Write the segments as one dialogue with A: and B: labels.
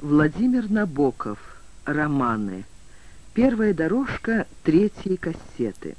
A: Владимир Набоков. Романы. Первая дорожка третьей кассеты.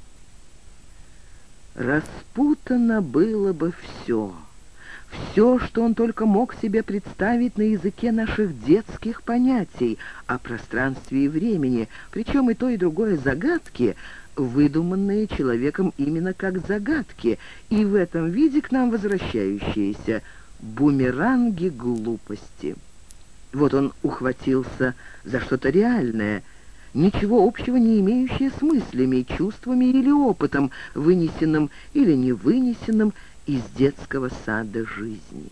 A: Распутано было бы все, что он только мог себе представить на языке наших детских понятий о пространстве и времени, причем и то, и другое загадки, выдуманные человеком именно как загадки, и в этом виде к нам возвращающиеся бумеранги глупости. Вот он ухватился за что-то реальное, ничего общего не имеющее с мыслями, чувствами или опытом, вынесенным или не вынесенным из детского сада жизни.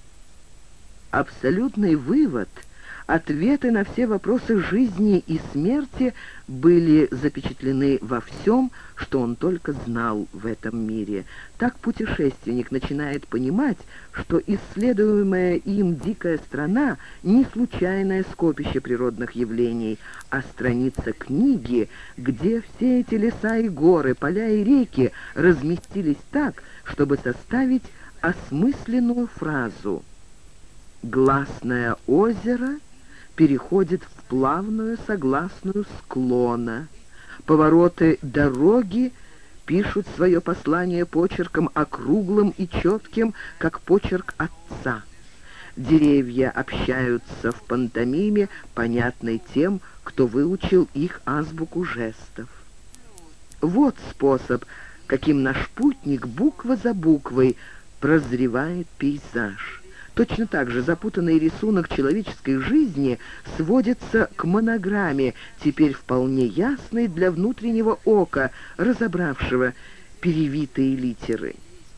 A: Абсолютный вывод, ответы на все вопросы жизни и смерти были запечатлены во всем, что он только знал в этом мире. Так путешественник начинает понимать, что исследуемая им дикая страна не случайное скопище природных явлений, а страница книги, где все эти леса и горы, поля и реки разместились так, чтобы составить осмысленную фразу. Гласное озеро переходит в плавную согласную склона. Повороты дороги пишут свое послание почерком округлым и четким, как почерк отца. Деревья общаются в пантомиме, понятной тем, кто выучил их азбуку жестов. Вот способ, каким наш путник буква за буквой прозревает пейзаж. Точно так же запутанный рисунок человеческой жизни сводится к монограмме, теперь вполне ясной для внутреннего ока, разобравшего перевитые литеры.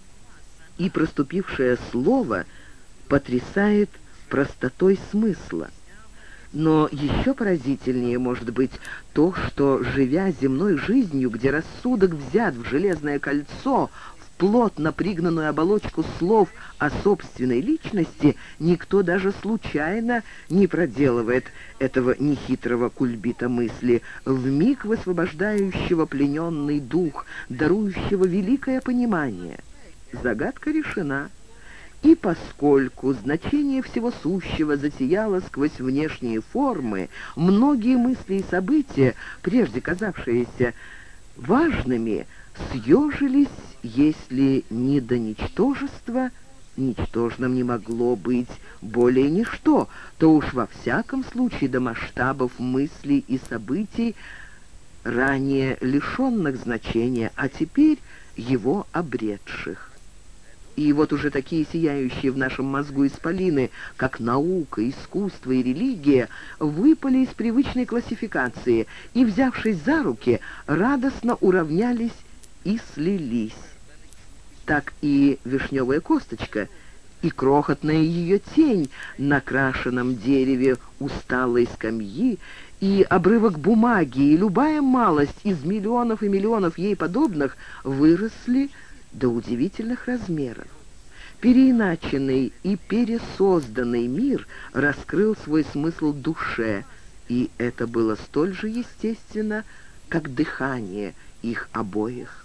A: И проступившее слово потрясает простотой смысла. Но еще поразительнее может быть то, что, живя земной жизнью, где рассудок взят в железное кольцо, плотно пригнанную оболочку слов о собственной личности, никто даже случайно не проделывает этого нехитрого кульбита мысли, вмиг высвобождающего плененный дух, дарующего великое понимание. Загадка решена. И поскольку значение всего сущего засияло сквозь внешние формы, многие мысли и события, прежде казавшиеся важными, съежились, если не до ничтожества, ничтожным не могло быть более ничто, то уж во всяком случае до масштабов мыслей и событий, ранее лишенных значения, а теперь его обретших. И вот уже такие сияющие в нашем мозгу исполины, как наука, искусство и религия, выпали из привычной классификации и, взявшись за руки, радостно уравнялись и слились. Так и вишневая косточка, и крохотная ее тень на крашеном дереве усталой скамьи, и обрывок бумаги, и любая малость из миллионов и миллионов ей подобных выросли до удивительных размеров. Переиначенный и пересозданный мир раскрыл свой смысл душе, и это было столь же естественно, как дыхание их обоих.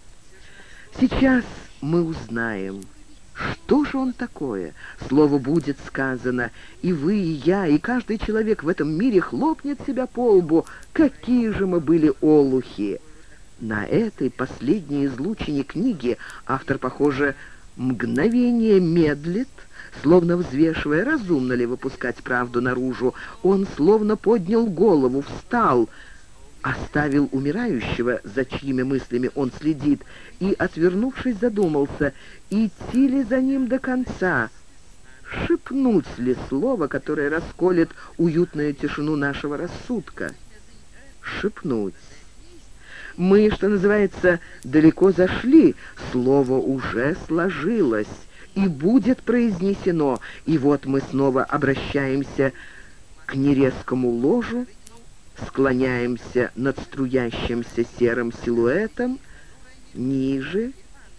A: Сейчас мы узнаем, что же он такое. Слово будет сказано, и вы, и я, и каждый человек в этом мире хлопнет себя по лбу. Какие же мы были олухи! На этой последней излучине книги автор, похоже, мгновение медлит, словно взвешивая, разумно ли выпускать правду наружу. Он словно поднял голову, встал, оставил умирающего, за чьими мыслями он следит, и, отвернувшись, задумался, идти ли за ним до конца, шепнуть ли слово, которое расколет уютную тишину нашего рассудка. Шепнуть. Мы, что называется, далеко зашли, слово уже сложилось и будет произнесено, и вот мы снова обращаемся к нерезкому ложу, склоняемся над струящимся серым силуэтом, ниже,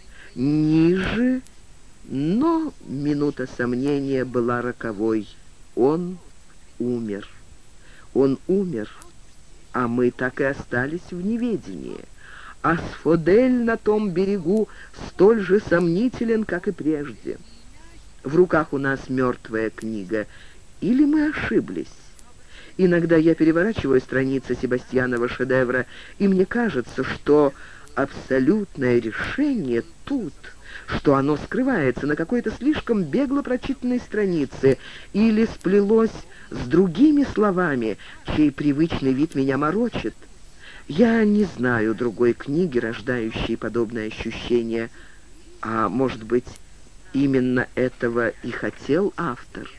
A: ниже, но минута сомнения была роковой. Он умер. Он умер, а мы так и остались в неведении. Асфодель на том берегу столь же сомнителен, как и прежде. В руках у нас мертвая книга. Или мы ошиблись? Иногда я переворачиваю страницы Себастьянова шедевра, и мне кажется, что абсолютное решение тут, что оно скрывается на какой-то слишком бегло прочитанной странице или сплелось с другими словами, чей привычный вид меня морочит. Я не знаю другой книги, рождающей подобное ощущение, а, может быть, именно этого и хотел автор.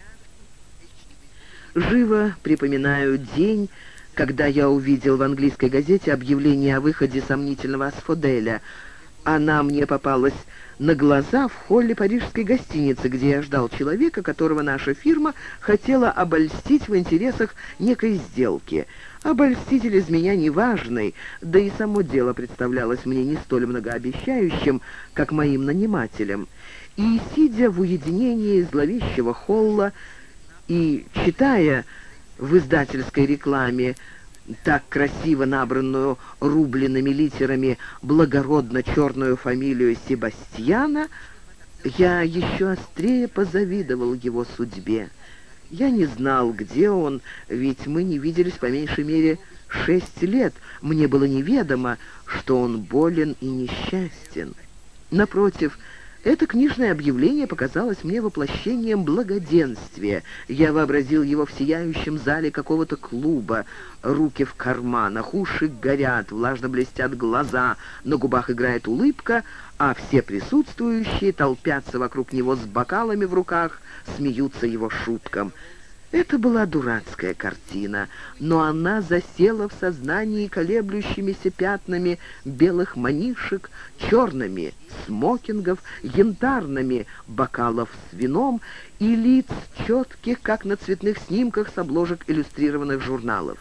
A: Живо припоминаю день, когда я увидел в английской газете объявление о выходе сомнительного «Асфоделя». Она мне попалась на глаза в холле парижской гостиницы, где я ждал человека, которого наша фирма хотела обольстить в интересах некой сделки. Обольститель из меня неважный, да и само дело представлялось мне не столь многообещающим, как моим нанимателям. И, сидя в уединении зловещего холла и читая в издательской рекламе так красиво набранную рубленными литерами благородно черную фамилию Себастьяна, я еще острее позавидовал его судьбе. Я не знал, где он, ведь мы не виделись по меньшей мере 6 лет. Мне было неведомо, что он болен и несчастен. Напротив, это книжное объявление показалось мне воплощением благоденствия. Я вообразил его в сияющем зале какого-то клуба. Руки в карманах, уши горят, влажно блестят глаза, на губах играет улыбка, а все присутствующие толпятся вокруг него с бокалами в руках, смеются его шуткам. Это была дурацкая картина, но она засела в сознании колеблющимися пятнами белых манишек, черными смокингов, янтарными бокалов с вином и лиц четких, как на цветных снимках с обложек иллюстрированных журналов.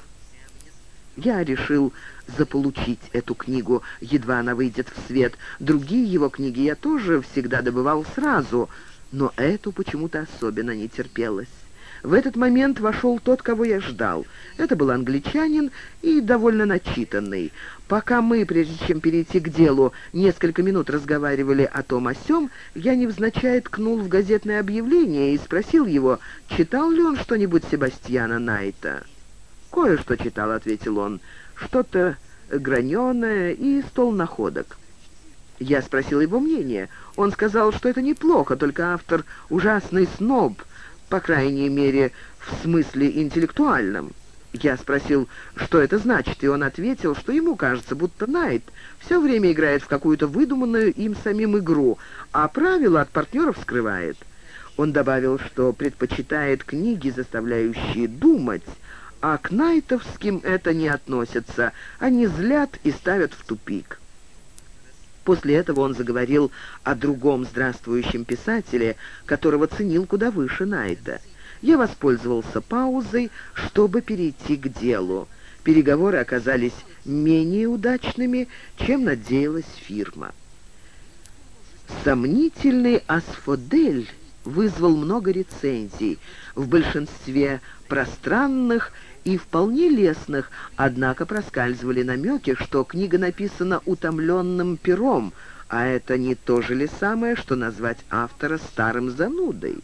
A: Я решил заполучить эту книгу, едва она выйдет в свет. Другие его книги я тоже всегда добывал сразу, но эту почему-то особенно не терпелось. В этот момент вошел тот, кого я ждал. Это был англичанин и довольно начитанный. Пока мы, прежде чем перейти к делу, несколько минут разговаривали о том о сём, я невзначай ткнул в газетное объявление и спросил его, читал ли он что-нибудь Себастьяна Найта. «Кое-что читал», — ответил он, — «что-то граненое и стол находок». Я спросил его мнение. Он сказал, что это неплохо, только автор ужасный сноб, по крайней мере, в смысле интеллектуальном. Я спросил, что это значит, и он ответил, что ему кажется, будто Найт все время играет в какую-то выдуманную им самим игру, а правила от партнеров скрывает. Он добавил, что предпочитает книги, заставляющие думать, а к найтовским это не относится, они злят и ставят в тупик. После этого он заговорил о другом здравствующем писателе, которого ценил куда выше Найта. Я воспользовался паузой, чтобы перейти к делу. Переговоры оказались менее удачными, чем надеялась фирма. Сомнительный «Асфодель» вызвал много рецензий, в большинстве пространных и вполне лестных, однако проскальзывали намеки, что книга написана утомленным пером, а это не то же ли самое, что назвать автора старым занудой.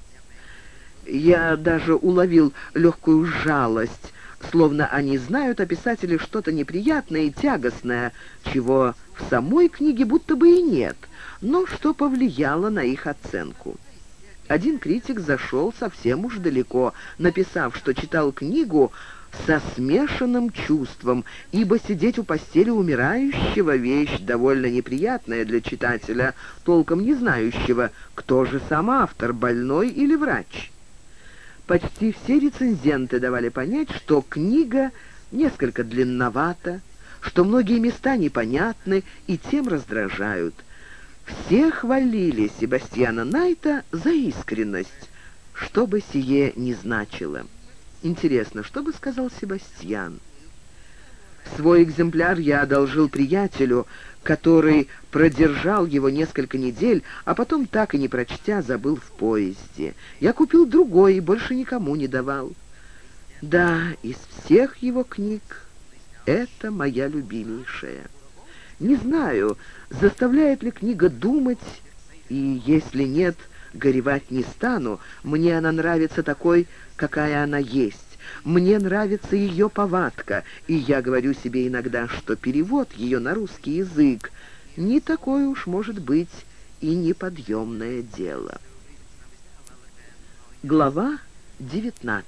A: Я даже уловил легкую жалость, словно они знают о писателе что-то неприятное и тягостное, чего в самой книге будто бы и нет, но что повлияло на их оценку. Один критик зашел совсем уж далеко, написав, что читал книгу со смешанным чувством, ибо сидеть у постели умирающего — вещь довольно неприятная для читателя, толком не знающего, кто же сам автор, больной или врач. Почти все рецензенты давали понять, что книга несколько длинновата, что многие места непонятны и тем раздражают. Все хвалили Себастьяна Найта за искренность, что бы сие ни значило. Интересно, что бы сказал Себастьян? Свой экземпляр я одолжил приятелю, который продержал его несколько недель, а потом, так и не прочтя, забыл в поезде. Я купил другой и больше никому не давал. Да, из всех его книг это моя любимейшая. Не знаю, заставляет ли книга думать, и если нет, горевать не стану. Мне она нравится такой, какая она есть. Мне нравится ее повадка, и я говорю себе иногда, что перевод ее на русский язык не такое уж может быть и неподъемное дело. Глава 19.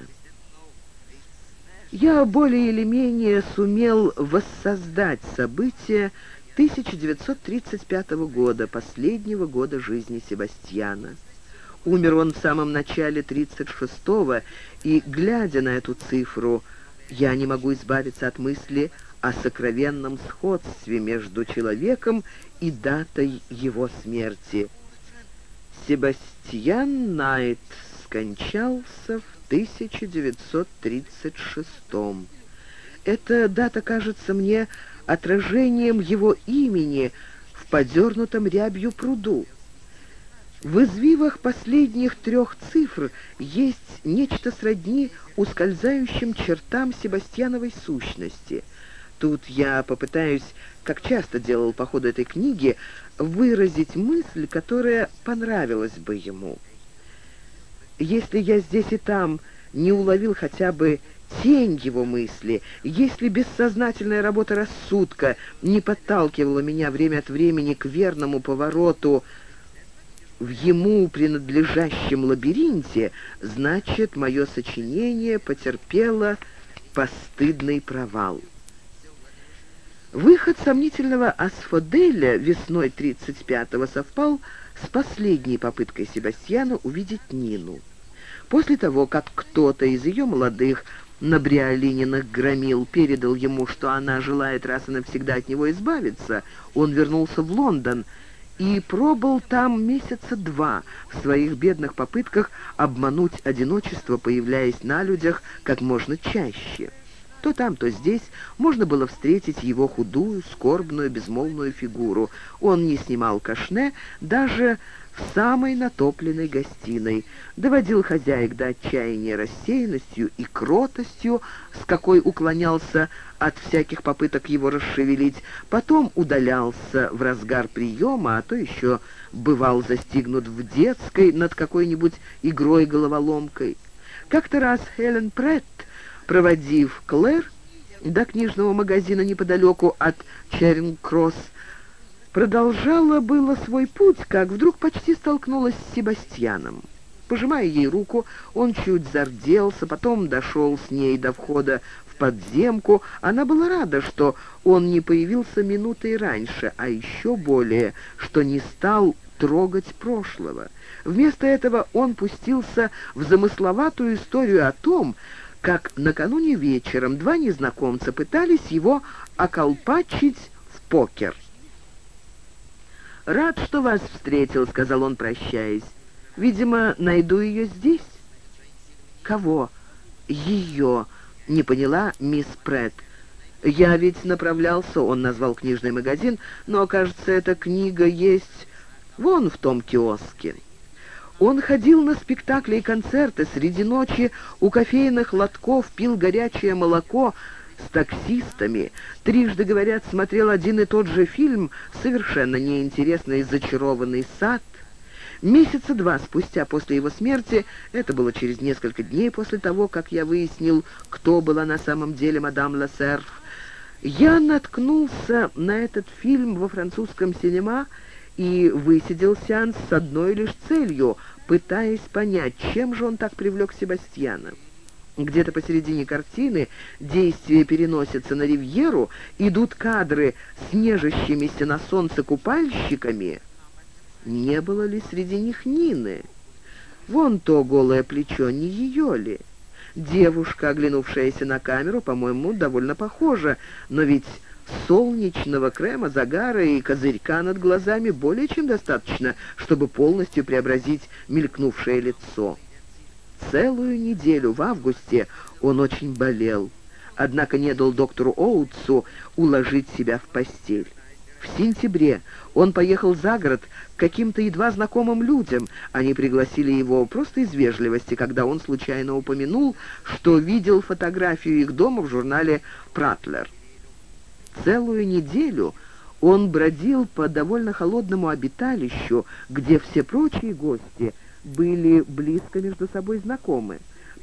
A: Я более или менее сумел воссоздать события 1935 года, последнего года жизни Себастьяна. Умер он в самом начале 36-го, и, глядя на эту цифру, я не могу избавиться от мысли о сокровенном сходстве между человеком и датой его смерти. Себастьян Найт скончался в 1936-м. Эта дата кажется мне отражением его имени в подернутом рябью пруду. В извивах последних 3 цифр есть нечто сродни ускользающим чертам Себастьяновой сущности. Тут я попытаюсь, как часто делал по ходу этой книги, выразить мысль, которая понравилась бы ему. Если я здесь и там не уловил хотя бы тень его мысли, если бессознательная работа рассудка не подталкивала меня время от времени к верному повороту в ему принадлежащем лабиринте, значит, мое сочинение потерпело постыдный провал. Выход сомнительного Асфоделя весной 35-го совпал с последней попыткой Себастьяна увидеть Нину. После того, как кто-то из ее молодых набриолининых громил передал ему, что она желает раз и навсегда от него избавиться, он вернулся в Лондон и пробыл там месяца 2 в своих бедных попытках обмануть одиночество, появляясь на людях как можно чаще. То там, то здесь можно было встретить его худую, скорбную, безмолвную фигуру. Он не снимал кашне даже в самой натопленной гостиной, доводил хозяек до отчаяния рассеянностью и кротостью, с какой уклонялся от всяких попыток его расшевелить, потом удалялся в разгар приема, а то еще бывал застигнут в детской над какой-нибудь игрой-головоломкой. Как-то раз Хелен Претт, проводив Клэр до книжного магазина неподалеку от Чаринг-Кросс, продолжала было свой путь, как вдруг почти столкнулась с Себастьяном. Пожимая ей руку, он чуть зарделся, потом дошел с ней до входа в подземку. Она была рада, что он не появился минутой раньше, а еще более, что не стал трогать прошлого. Вместо этого он пустился в замысловатую историю о том, как накануне вечером 2 незнакомца пытались его околпачить в покер. «Рад, что вас встретил», — сказал он, прощаясь. «Видимо, найду ее здесь». «Кого?» «Ее», — не поняла мисс Претт. «Я ведь направлялся», — он назвал книжный магазин, «но, кажется, эта книга есть вон в том киоске». Он ходил на спектакли и концерты, среди ночи у кофейных лотков пил горячее молоко с таксистами, трижды, говорят, смотрел один и тот же фильм, совершенно неинтересный «Зачарованный сад». Месяца 2 спустя после его смерти, это было через несколько дней после того, как я выяснил, кто была на самом деле мадам Лассерф, я наткнулся на этот фильм во французском синема и высидел сеанс с одной лишь целью, пытаясь понять, чем же он так привлек Себастьяна. Где-то посередине картины действие переносится на ривьеру, идут кадры с нежащимися на солнце купальщиками. Не было ли среди них Нины? Вон то голое плечо, не ее ли? Девушка, оглянувшаяся на камеру, по-моему, довольно похожа, но ведь солнечного крема, загара и козырька над глазами более чем достаточно, чтобы полностью преобразить мелькнувшее лицо. Целую неделю в августе он очень болел, однако не дал доктору Оутсу уложить себя в постель. В сентябре он поехал за город к каким-то едва знакомым людям. Они пригласили его просто из вежливости, когда он случайно упомянул, что видел фотографию их дома в журнале «Пратлер». Целую неделю он бродил по довольно холодному обиталищу, где все прочие гости были близко между собой знакомы.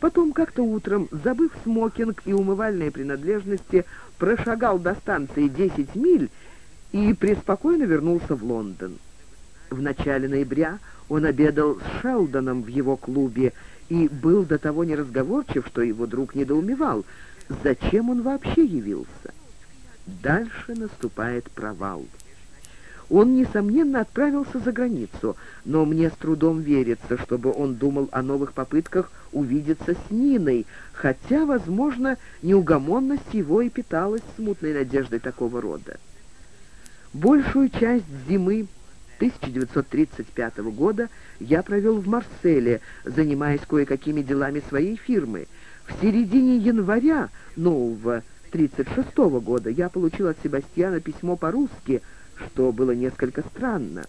A: Потом как-то утром, забыв смокинг и умывальные принадлежности, прошагал до станции 10 миль и преспокойно вернулся в Лондон. В начале ноября он обедал с Шелдоном в его клубе и был до того неразговорчив, что его друг недоумевал, зачем он вообще явился. Дальше наступает провал. Он, несомненно, отправился за границу, но мне с трудом верится, чтобы он думал о новых попытках увидеться с Ниной, хотя, возможно, неугомонность его и питалась смутной надеждой такого рода. Большую часть зимы 1935 года я провел в Марселе, занимаясь кое-какими делами своей фирмы. В середине января нового 1936 года я получил от Себастьяна письмо по-русски, что было несколько странно.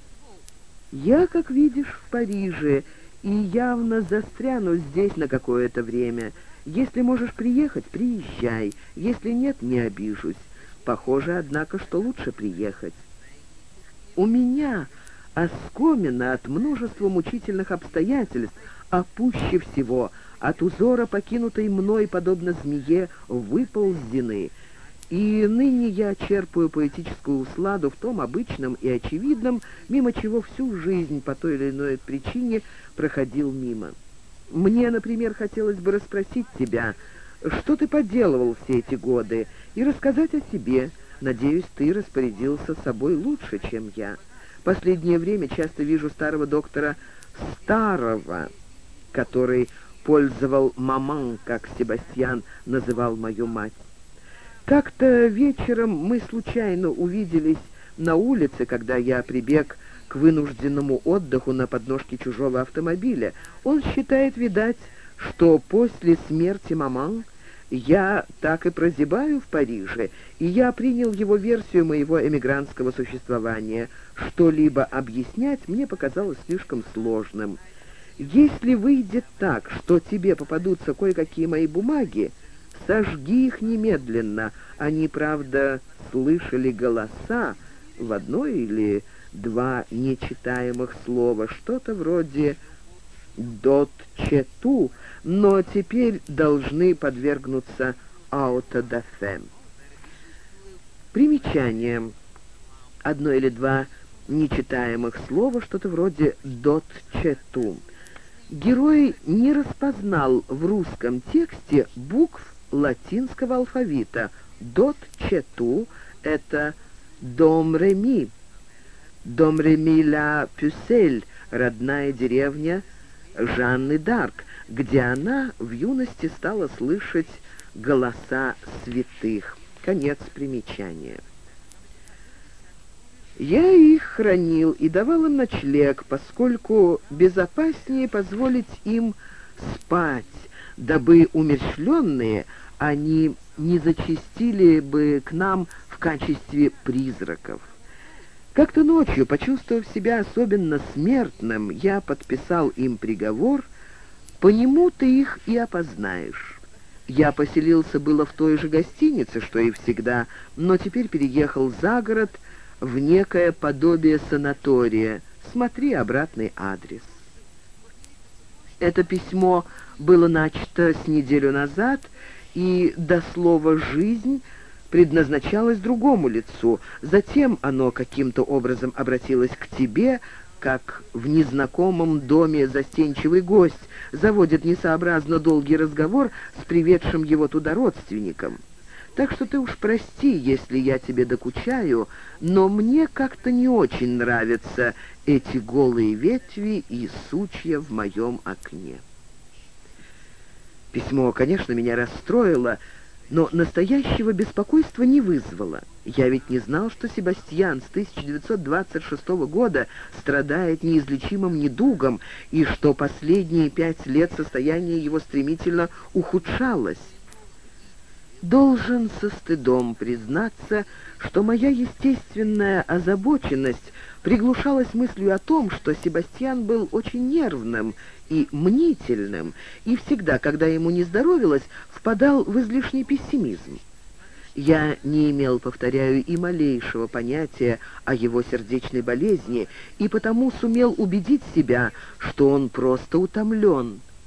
A: «Я, как видишь, в Париже, и явно застряну здесь на какое-то время. Если можешь приехать, приезжай. Если нет, не обижусь. Похоже, однако, что лучше приехать. У меня оскомина от множества мучительных обстоятельств, а пуще всего от узора, покинутой мной, подобно змее, выползены. И ныне я черпаю поэтическую усладу в том обычном и очевидном, мимо чего всю жизнь по той или иной причине проходил мимо. Мне, например, хотелось бы расспросить тебя, что ты поделывал все эти годы, и рассказать о себе. Надеюсь, ты распорядился собой лучше, чем я. Последнее время часто вижу старого доктора Старого, который пользовал маман, как Себастьян называл мою мать. Как-то вечером мы случайно увиделись на улице, когда я прибег к вынужденному отдыху на подножке чужого автомобиля. Он считает, видать, что после смерти маман я так и прозябаю в Париже, и я принял его версию моего эмигрантского существования. Что-либо объяснять мне показалось слишком сложным. Если выйдет так, что тебе попадутся кое-какие мои бумаги, сожги их немедленно. Они, правда, слышали голоса в одно или два нечитаемых слова, что-то вроде «дот-чету», но теперь должны подвергнуться аутодафе. Примечание. Одно или два нечитаемых слова, что-то вроде «дот-чету». Герой не распознал в русском тексте букв латинского алфавита. «Дот-чету» — это «дом-ре-ми». «Дом-ре-ми-ля-пюсель» — родная деревня Жанны д'Арк, где она в юности стала слышать голоса святых. Конец примечания. Я их хранил и давал им ночлег, поскольку безопаснее позволить им спать, дабы умерщвленные они не зачастили бы к нам в качестве призраков. Как-то ночью, почувствовав себя особенно смертным, я подписал им приговор. По нему ты их и опознаешь. Я поселился было в той же гостинице, что и всегда, но теперь переехал за город в некое подобие санатория. Смотри обратный адрес. Это письмо было начато с неделю назад, и до слова «жизнь» предназначалось другому лицу. Затем оно каким-то образом обратилось к тебе, как в незнакомом доме застенчивый гость заводит несообразно долгий разговор с приведшим его туда родственником. Так что ты уж прости, если я тебе докучаю, но мне как-то не очень нравятся эти голые ветви и сучья в моем окне. Письмо, конечно, меня расстроило, но настоящего беспокойства не вызвало. Я ведь не знал, что Себастьян с 1926 года страдает неизлечимым недугом, и что последние 5 лет состояние его стремительно ухудшалось. Должен со стыдом признаться, что моя естественная озабоченность приглушалась мыслью о том, что Себастьян был очень нервным и мнительным, и всегда, когда ему не здоровилось, впадал в излишний пессимизм. Я не имел, повторяю, и малейшего понятия о его сердечной болезни, и потому сумел убедить себя, что он просто утомлен.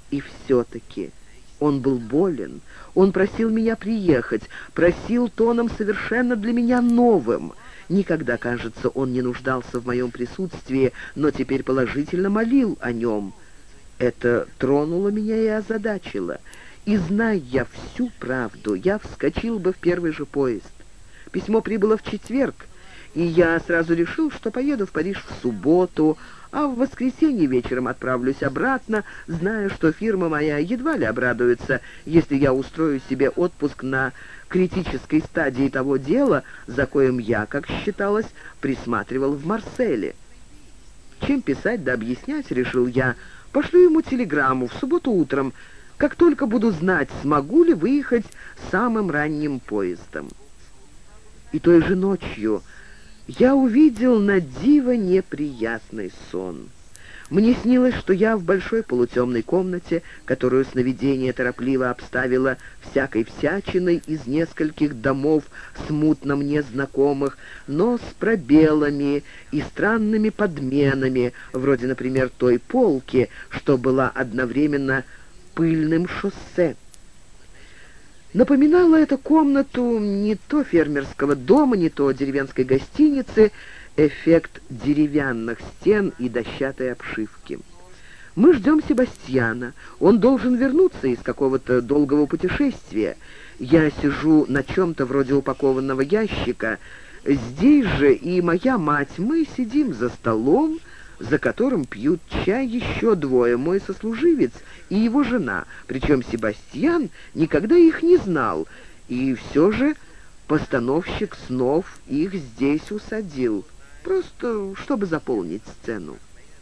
A: И все-таки он был болен. Он просил меня приехать, просил тоном совершенно для меня новым. Никогда, кажется, он не нуждался в моем присутствии, но теперь положительно молил о нем. Это тронуло меня и озадачило. И, зная я всю правду, я вскочил бы в первый же поезд. Письмо прибыло в четверг, и я сразу решил, что поеду в Париж в субботу, а в воскресенье вечером отправлюсь обратно, зная, что фирма моя едва ли обрадуется, если я устрою себе отпуск на критической стадии того дела, за коим я, как считалось, присматривал в Марселе. Чем писать да объяснять, решил я, пошлю ему телеграмму в субботу утром, как только буду знать, смогу ли выехать самым ранним поездом. И той же ночью я увидел на диво неприятный сон. Мне снилось, что я в большой полутемной комнате, которую сновидение торопливо обставило всякой всячиной из нескольких домов, смутно мне знакомых, но с пробелами и странными подменами, вроде, например, той полки, что была одновременно пыльным шоссе. Напоминала эта комнату не то фермерского дома, не то деревенской гостиницы, эффект деревянных стен и дощатой обшивки. Мы ждем Себастьяна. Он должен вернуться из какого-то долгого путешествия. Я сижу на чем-то вроде упакованного ящика. Здесь же и моя мать. Мы сидим за столом, за которым пьют чай еще двое, мой сослуживец и его жена. Причем Себастьян никогда их не знал, и все же постановщик снов их здесь усадил, просто чтобы заполнить сцену.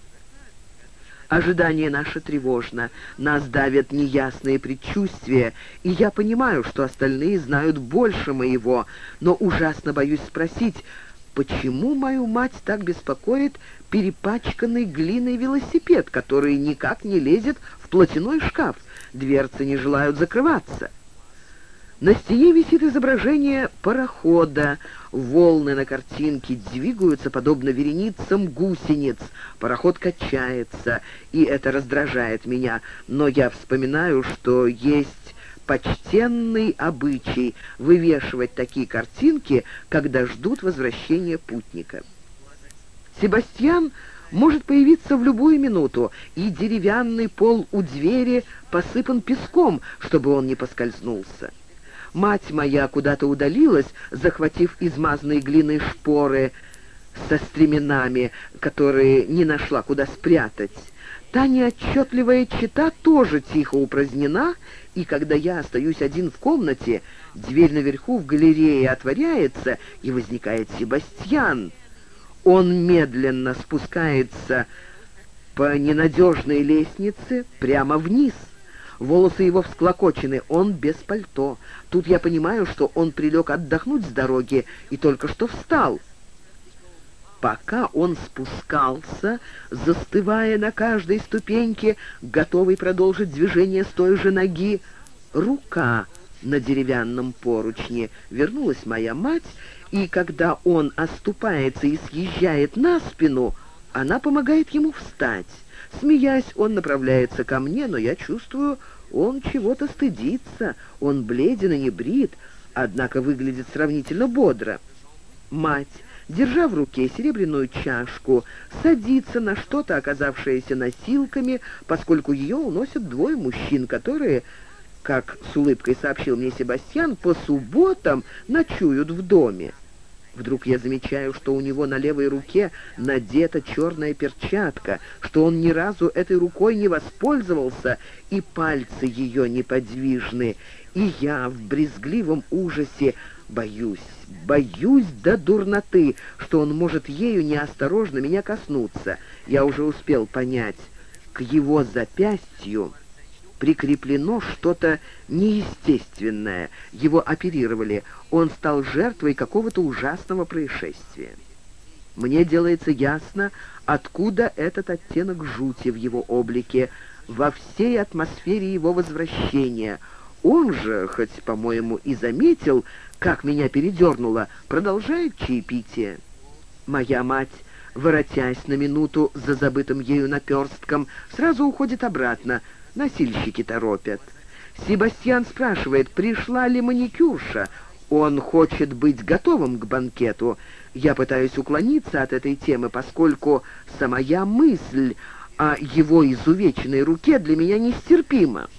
A: Ожидание наше тревожно, нас давят неясные предчувствия, и я понимаю, что остальные знают больше моего, но ужасно боюсь спросить, почему мою мать так беспокоит перепачканный глиной велосипед, который никак не лезет в платяной шкаф, дверцы не желают закрываться. На стене висит изображение парохода. Волны на картинке двигаются, подобно вереницам гусениц. Пароход качается, и это раздражает меня. Но я вспоминаю, что есть почтенный обычай вывешивать такие картинки, когда ждут возвращения путника. Себастьян может появиться в любую минуту, и деревянный пол у двери посыпан песком, чтобы он не поскользнулся. Мать моя куда-то удалилась, захватив измазанные глиной шпоры со стременами, которые не нашла куда спрятать. Та неотчетливая чета тоже тихо упразднена, и когда я остаюсь один в комнате, дверь наверху в галерее отворяется, и возникает Себастьян. Он медленно спускается по ненадежной лестнице прямо вниз. Волосы его всклокочены, он без пальто. Тут я понимаю, что он прилег отдохнуть с дороги и только что встал. Пока он спускался, застывая на каждой ступеньке, готовый продолжить движение с той же ноги, рука на деревянном поручне. Вернулась моя мать, и когда он оступается и съезжает на спину, она помогает ему встать. Смеясь, он направляется ко мне, но я чувствую, он чего-то стыдится. Он бледен и не брит, однако выглядит сравнительно бодро. Мать, держа в руке серебряную чашку, садится на что-то, оказавшееся носилками, поскольку ее уносят двое мужчин, которые, как с улыбкой сообщил мне Себастьян, по субботам ночуют в доме. Вдруг я замечаю, что у него на левой руке надета черная перчатка, что он ни разу этой рукой не воспользовался, и пальцы ее неподвижны. И я в брезгливом ужасе боюсь до дурноты, что он может ею неосторожно меня коснуться. Я уже успел понять, к его запястью прикреплено что-то неестественное. Его оперировали. Он стал жертвой какого-то ужасного происшествия. Мне делается ясно, откуда этот оттенок жути в его облике, во всей атмосфере его возвращения. Он же, хоть, по-моему, и заметил, как меня передернуло, продолжает чаепитие. Моя мать, воротясь на минуту за забытым ею наперстком, сразу уходит обратно. Носильщики торопят. Себастьян спрашивает, пришла ли маникюрша. Он хочет быть готовым к банкету. Я пытаюсь уклониться от этой темы, поскольку самая мысль о его изувеченной руке для меня нестерпима.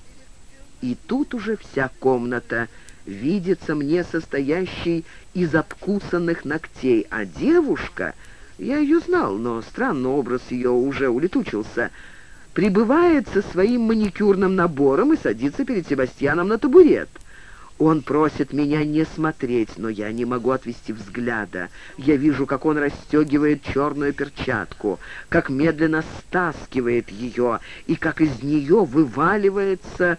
A: И тут уже вся комната видится мне состоящей из обкусанных ногтей, а девушка, я ее знал, но странно, образ ее уже улетучился, прибывает со своим маникюрным набором и садится перед Себастьяном на табурет. Он просит меня не смотреть, но я не могу отвести взгляда. Я вижу, как он расстегивает черную перчатку, как медленно стаскивает ее, и как из нее вываливается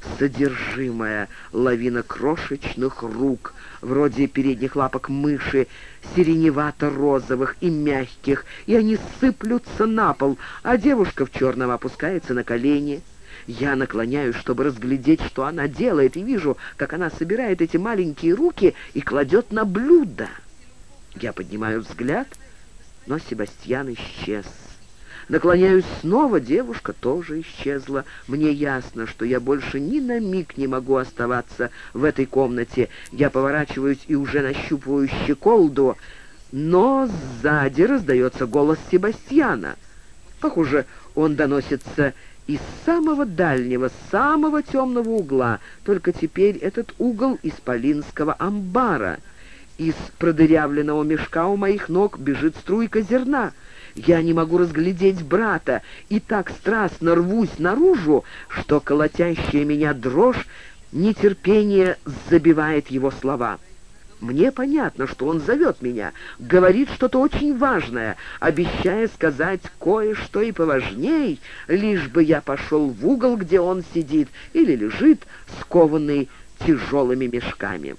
A: содержимое, лавина крошечных рук, вроде передних лапок мыши, сиреневато-розовых и мягких, и они сыплются на пол, а девушка в черном опускается на колени. Я наклоняюсь, чтобы разглядеть, что она делает, и вижу, как она собирает эти маленькие руки и кладет на блюдо. Я поднимаю взгляд, но Себастьян исчез. Наклоняюсь снова, девушка тоже исчезла. Мне ясно, что я больше ни на миг не могу оставаться в этой комнате. Я поворачиваюсь и уже нащупываю щеколду, но сзади раздается голос Себастьяна. Похоже, он доносится из самого дальнего, самого темного угла, только теперь этот угол исполинского амбара. Из продырявленного мешка у моих ног бежит струйка зерна. Я не могу разглядеть брата, и так страстно рвусь наружу, что колотящая меня дрожь нетерпение забивает его слова. Мне понятно, что он зовет меня, говорит что-то очень важное, обещая сказать кое-что и поважней, лишь бы я пошел в угол, где он сидит или лежит, скованный тяжелыми мешками.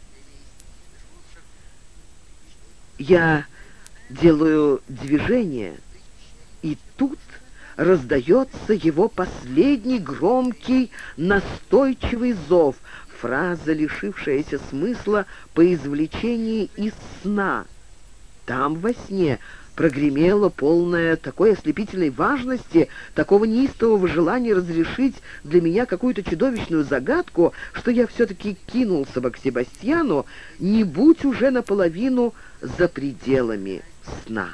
A: Я делаю движение, и тут раздается его последний громкий, настойчивый зов, фраза, лишившаяся смысла по извлечении из сна. Там во сне прогремело полное такой ослепительной важности, такого неистового желания разрешить для меня какую-то чудовищную загадку, что я все-таки кинулся бы к Себастьяну, не будь уже наполовину за пределами сна.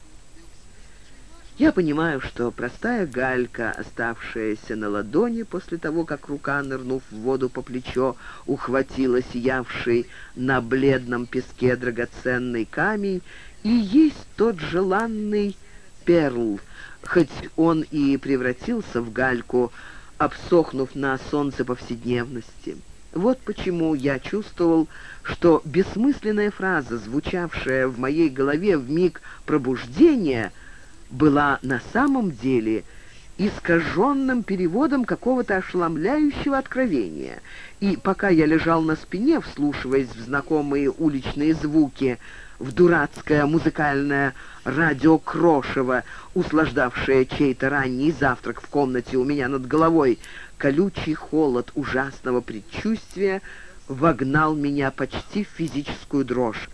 A: Я понимаю, что простая галька, оставшаяся на ладони после того, как рука, нырнув в воду по плечо, ухватила сиявший на бледном песке драгоценный камень, и есть тот желанный перл, хоть он и превратился в гальку, обсохнув на солнце повседневности. Вот почему я чувствовал, что бессмысленная фраза, звучавшая в моей голове в миг пробуждения, была на самом деле искаженным переводом какого-то ошеломляющего откровения. И пока я лежал на спине, вслушиваясь в знакомые уличные звуки, в дурацкое музыкальное радио Крошева, услаждавшее чей-то ранний завтрак в комнате у меня над головой, колючий холод ужасного предчувствия вогнал меня почти в физическую дрожь.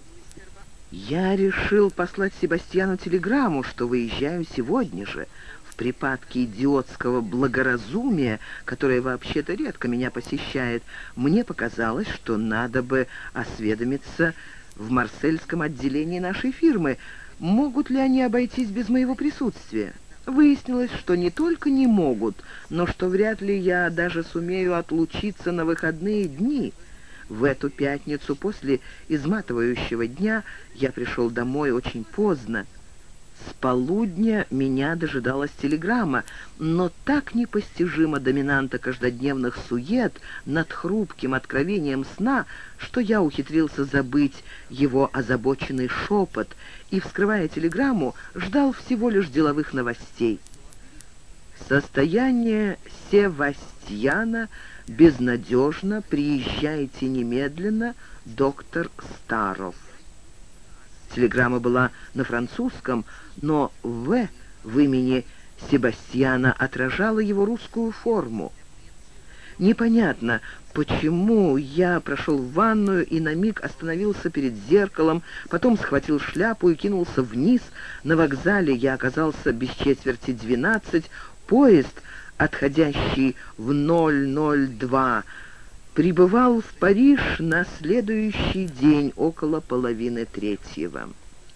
A: Я решил послать Себастьяну телеграмму, что выезжаю сегодня же. В припадке идиотского благоразумия, которое вообще-то редко меня посещает, мне показалось, что надо бы осведомиться в марсельском отделении нашей фирмы, могут ли они обойтись без моего присутствия. Выяснилось, что не только не могут, но что вряд ли я даже сумею отлучиться на выходные дни. В эту пятницу после изматывающего дня я пришел домой очень поздно. С полудня меня дожидалась телеграмма, но так непостижима доминанта каждодневных сует над хрупким откровением сна, что я ухитрился забыть его озабоченный шепот и, вскрывая телеграмму, ждал всего лишь деловых новостей. Состояние Севастьяна безнадежно, приезжайте немедленно, доктор Старов. Телеграмма была на французском, но «В» в имени Себастьяна отражала его русскую форму. Непонятно, почему я прошел в ванную и на миг остановился перед зеркалом, потом схватил шляпу и кинулся вниз. На вокзале я оказался без четверти 12, поезд отходящий в 0:02, прибывал в Париж на следующий день около 2:30.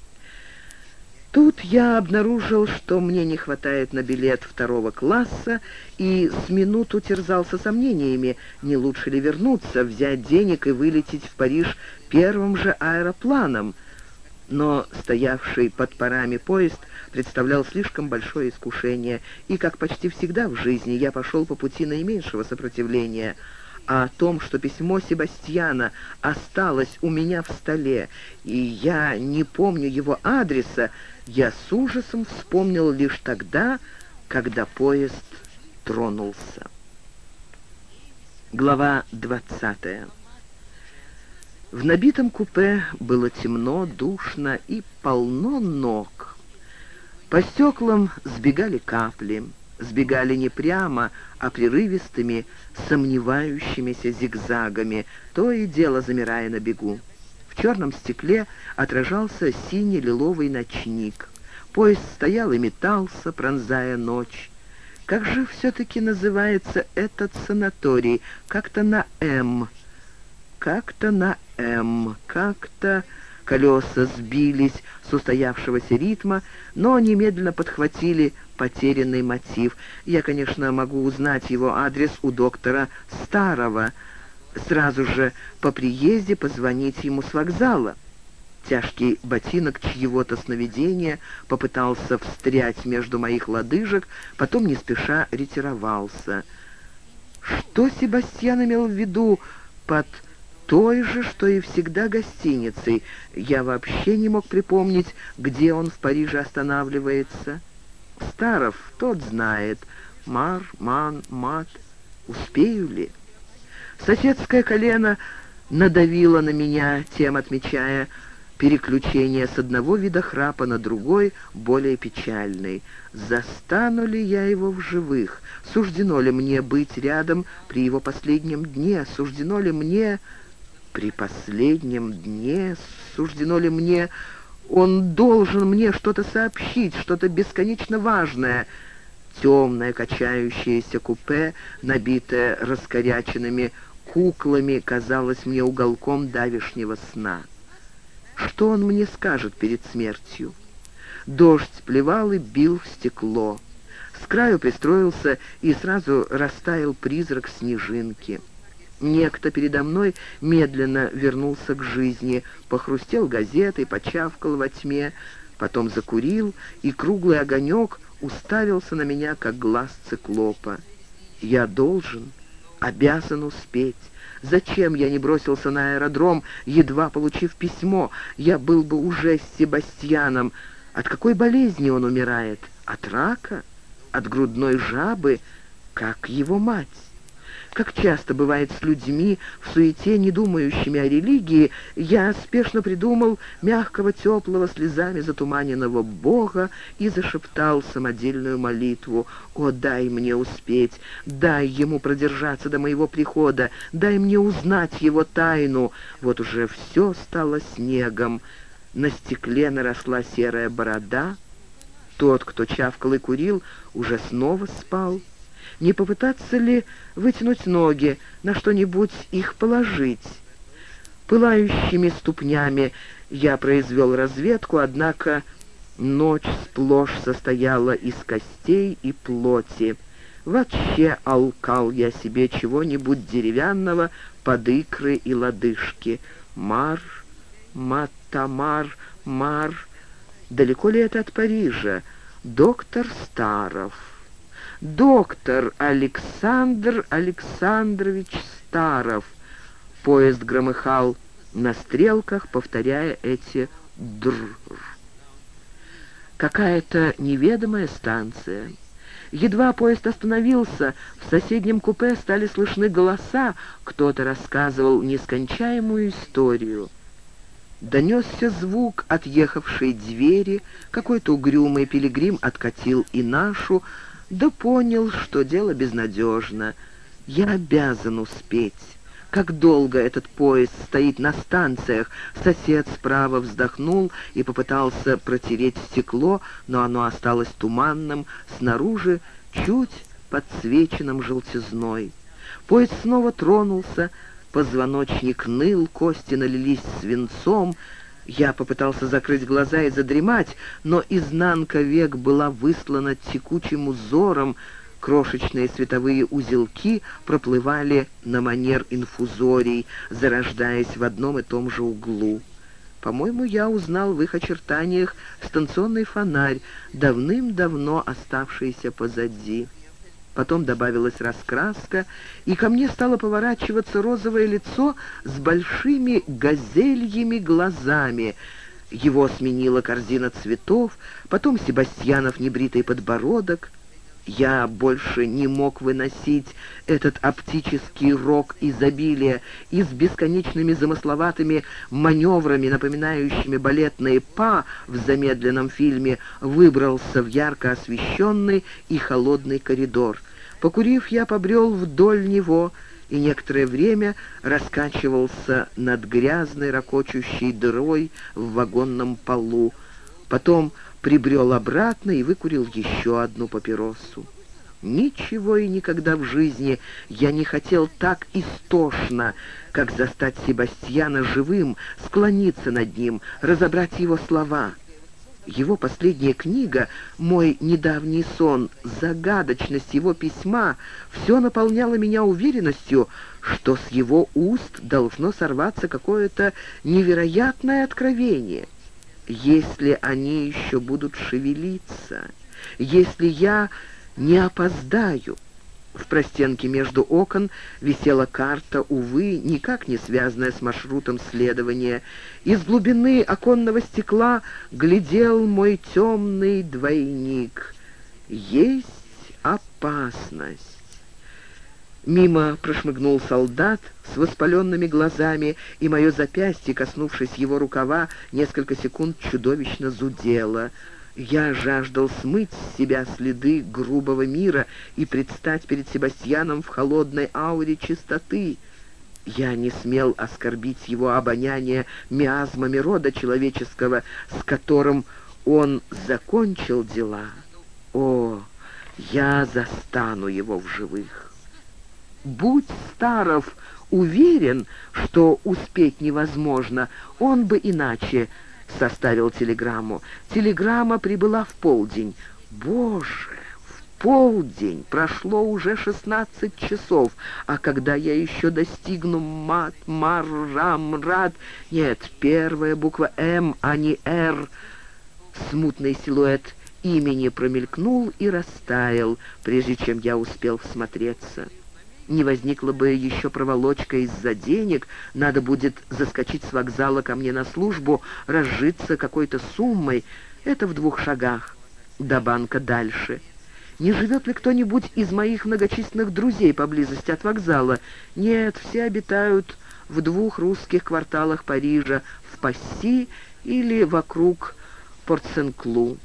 A: Тут я обнаружил, что мне не хватает на билет 2 класса, и с минуту терзался сомнениями, не лучше ли вернуться, взять денег и вылететь в Париж первым же аэропланом. Но стоявший под парами поезд представлял слишком большое искушение, и, как почти всегда в жизни, я пошел по пути наименьшего сопротивления. А о том, что письмо Себастьяна осталось у меня в столе, и я не помню его адреса, я с ужасом вспомнил лишь тогда, когда поезд тронулся. Глава 20. В набитом купе было темно, душно и полно ног. По стеклам сбегали капли. Сбегали не прямо, а прерывистыми, сомневающимися зигзагами, то и дело замирая на бегу. В черном стекле отражался синий-лиловый ночник. Поезд стоял и метался, пронзая ночь. Как же все-таки называется этот санаторий? Как-то на «М». Как-то... Колеса сбились с устоявшегося ритма, но немедленно подхватили потерянный мотив. Я, конечно, могу узнать его адрес у доктора Старого. Сразу же по приезде позвонить ему с вокзала. Тяжкий ботинок чьего-то сновидения попытался встрять между моих лодыжек, потом не спеша ретировался. Что Себастьян имел в виду под той же, что и всегда, гостиницей? Я вообще не мог припомнить, где он в Париже останавливается. Старов, тот знает. Мар, ман, мат. Успею ли? Соседское колено надавило на меня, тем отмечая переключение с одного вида храпа на другой, более печальный. Застану ли я его в живых? Суждено ли мне быть рядом при его последнем дне? Суждено ли мне... При последнем дне суждено ли мне... Он должен мне что-то сообщить, что-то бесконечно важное. Темное, качающееся купе, набитое раскоряченными куклами, казалось мне уголком давешнего сна. Что он мне скажет перед смертью? Дождь плевал и бил в стекло. С краю пристроился, и сразу растаял призрак снежинки. Некто передо мной медленно вернулся к жизни, похрустел газетой, почавкал во тьме, потом закурил, и круглый огонек уставился на меня, как глаз циклопа. Я должен, обязан успеть. Зачем я не бросился на аэродром, едва получив письмо? Я был бы уже с Себастьяном. От какой болезни он умирает? От рака? От грудной жабы? Как его мать? Как часто бывает с людьми, в суете, не думающими о религии, я спешно придумал мягкого, теплого, слезами затуманенного Бога и зашептал самодельную молитву: «О, дай мне успеть, дай ему продержаться до моего прихода, дай мне узнать его тайну». Вот уже все стало снегом, на стекле наросла серая борода. Тот, кто чавкал и курил, уже снова спал. Не попытаться ли вытянуть ноги, на что-нибудь их положить? Пылающими ступнями я произвел разведку, однако ночь сплошь состояла из костей и плоти. Вообще алкал я себе чего-нибудь деревянного под икры и лодыжки. Мар, Матамар, Мар. Далеко ли это от Парижа? Доктор Старов. Доктор Александр Александрович Старов. Поезд громыхал на стрелках, повторяя эти «др». Какая-то неведомая станция. Едва поезд остановился, в соседнем купе стали слышны голоса, кто-то рассказывал нескончаемую историю. Донесся звук отъехавшей двери, какой-то угрюмый пилигрим откатил и нашу, да понял, что дело безнадежно. Я обязан успеть. Как долго этот поезд стоит на станциях? Сосед справа вздохнул и попытался протереть стекло, но оно осталось туманным. Снаружи чуть подсвеченном желтизной. Поезд снова тронулся, позвоночник ныл, кости налились свинцом. Я попытался закрыть глаза и задремать, но изнанка век была выслана текучим узором, крошечные световые узелки проплывали на манер инфузорий, зарождаясь в одном и том же углу. По-моему, я узнал в их очертаниях станционный фонарь, давным-давно оставшийся позади. Потом добавилась раскраска, и ко мне стало поворачиваться розовое лицо с большими газельями глазами. Его сменила корзина цветов, потом Себастьянов небритый подбородок. Я больше не мог выносить этот оптический рог изобилия и с бесконечными замысловатыми маневрами, напоминающими балетные па в замедленном фильме, выбрался в ярко освещенный и холодный коридор. Покурив, я побрел вдоль него и некоторое время раскачивался над грязной ракочущей дырой в вагонном полу. Потом прибрел обратно и выкурил еще одну папиросу. Ничего и никогда в жизни я не хотел так истошно, как застать Себастьяна живым, склониться над ним, разобрать его слова. Его последняя книга, мой недавний сон, загадочность его письма — все наполняло меня уверенностью, что с его уст должно сорваться какое-то невероятное откровение. Если они еще будут шевелиться, если я не опоздаю. В простенке между окон висела карта, увы, никак не связанная с маршрутом следования. Из глубины оконного стекла глядел мой темный двойник. Есть опасность. Мимо прошмыгнул солдат с воспаленными глазами, и мое запястье, коснувшись его рукава, несколько секунд чудовищно зудело. Я жаждал смыть с себя следы грубого мира и предстать перед Себастьяном в холодной ауре чистоты. Я не смел оскорбить его обоняние миазмами рода человеческого, с которым он закончил дела. О, я застану его в живых. Будь Старов уверен, что успеть невозможно, он бы иначе составил телеграмму. Телеграмма прибыла в полдень. Боже, в полдень! Прошло уже 16 часов, а когда я еще достигну Мат-Мар-Рам-Рад... Нет, первая буква «М», а не «Р». Смутный силуэт имени промелькнул и растаял, прежде чем я успел всмотреться. Не возникла бы еще проволочка из-за денег, надо будет заскочить с вокзала ко мне на службу, разжиться какой-то суммой. Это в 2 шагах. До банка дальше. Не живет ли кто-нибудь из моих многочисленных друзей поблизости от вокзала? Нет, все обитают в 2 русских кварталах Парижа, в Пасси или вокруг Порт-Сен-Клу.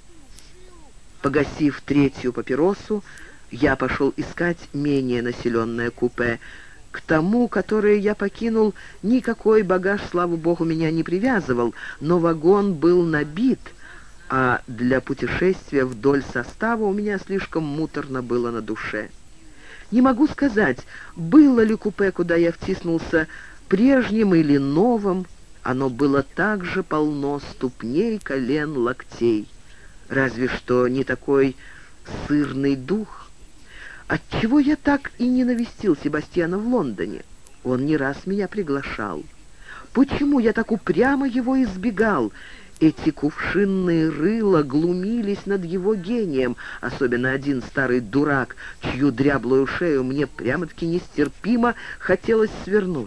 A: Погасив 3-ю папиросу, я пошел искать менее населенное купе. К тому, которое я покинул, никакой багаж, слава богу, меня не привязывал, но вагон был набит, а для путешествия вдоль состава у меня слишком муторно было на душе. Не могу сказать, было ли купе, куда я втиснулся, прежним или новым. Оно было также полно ступней, колен, локтей. Разве что не такой сырный дух. Отчего я так и не навестил Себастьяна в Лондоне? Он не раз меня приглашал. Почему я так упрямо его избегал? Эти кувшинные рыла глумились над его гением, особенно один старый дурак, чью дряблую шею мне прямо-таки нестерпимо хотелось свернуть.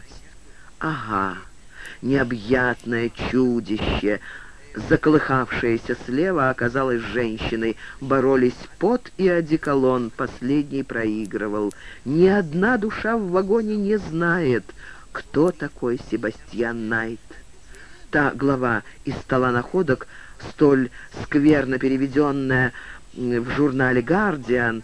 A: Ага, необъятное чудище, заколыхавшаяся слева, оказалась женщиной. Боролись пот и одеколон, последний проигрывал. Ни одна душа в вагоне не знает, кто такой Себастьян Найт. Та глава из стола находок, столь скверно переведенная в журнале «Гардиан»,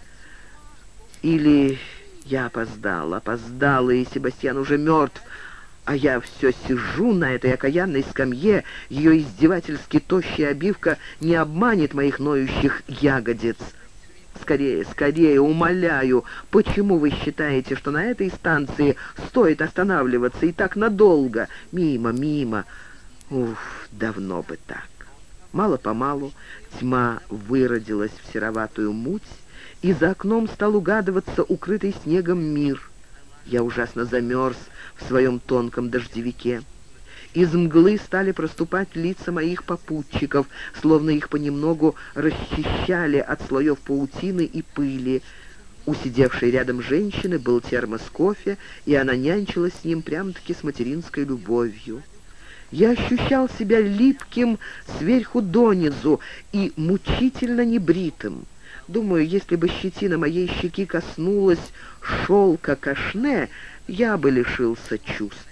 A: или я опоздал, и Себастьян уже мертв, а я все сижу на этой окаянной скамье, ее издевательски тощая обивка не обманет моих ноющих ягодиц. Скорее, скорее, умоляю, почему вы считаете, что на этой станции стоит останавливаться и так надолго? Мимо, мимо. Уф, давно бы так. Мало-помалу тьма выродилась в сероватую муть, и за окном стал угадываться укрытый снегом мир. Я ужасно замерз в своем тонком дождевике. Из мглы стали проступать лица моих попутчиков, словно их понемногу расчищали от слоев паутины и пыли. У сидевшей рядом женщины был термос кофе, и она нянчилась с ним прямо-таки с материнской любовью. Я ощущал себя липким сверху донизу и мучительно небритым. Думаю, если бы щетина моей щеки коснулась шелка кашне, я бы лишился чувств.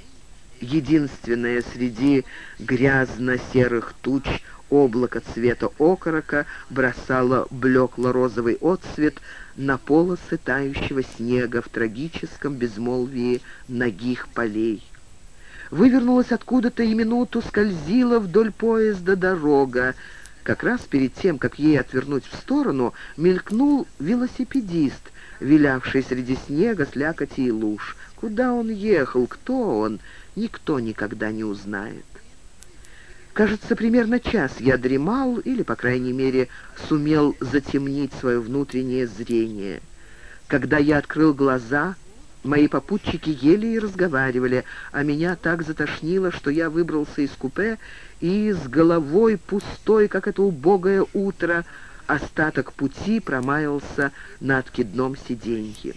A: Единственное среди грязно-серых туч облако цвета окорока бросало блекло-розовый отсвет на полосы тающего снега в трагическом безмолвии нагих полей. Вывернулась откуда-то и минуту скользила вдоль поезда дорога. Как раз перед тем, как ей отвернуть в сторону, мелькнул велосипедист, вилявший среди снега, слякоти и луж. Куда он ехал, кто он, никто никогда не узнает. Кажется, примерно час я дремал, или, по крайней мере, сумел затемнить свое внутреннее зрение. Когда я открыл глаза, мои попутчики еле и разговаривали, а меня так затошнило, что я выбрался из купе и с головой пустой, как это убогое утро, остаток пути промаялся на откидном сиденье.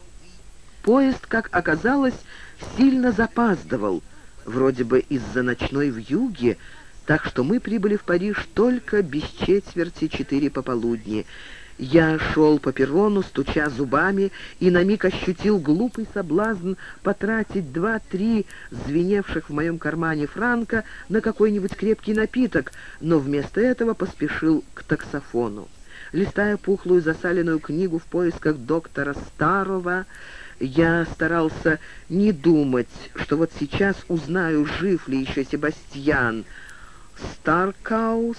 A: Поезд, как оказалось, сильно запаздывал, вроде бы из-за ночной вьюги, так что мы прибыли в Париж только без четверти 4 пополудни. Я шел по перрону, стуча зубами, и на миг ощутил глупый соблазн потратить 2-3 звеневших в моем кармане франка на какой-нибудь крепкий напиток, но вместо этого поспешил к таксофону. Листая пухлую засаленную книгу в поисках доктора Старова, я старался не думать, что вот сейчас узнаю, жив ли еще Себастьян. Старкаус,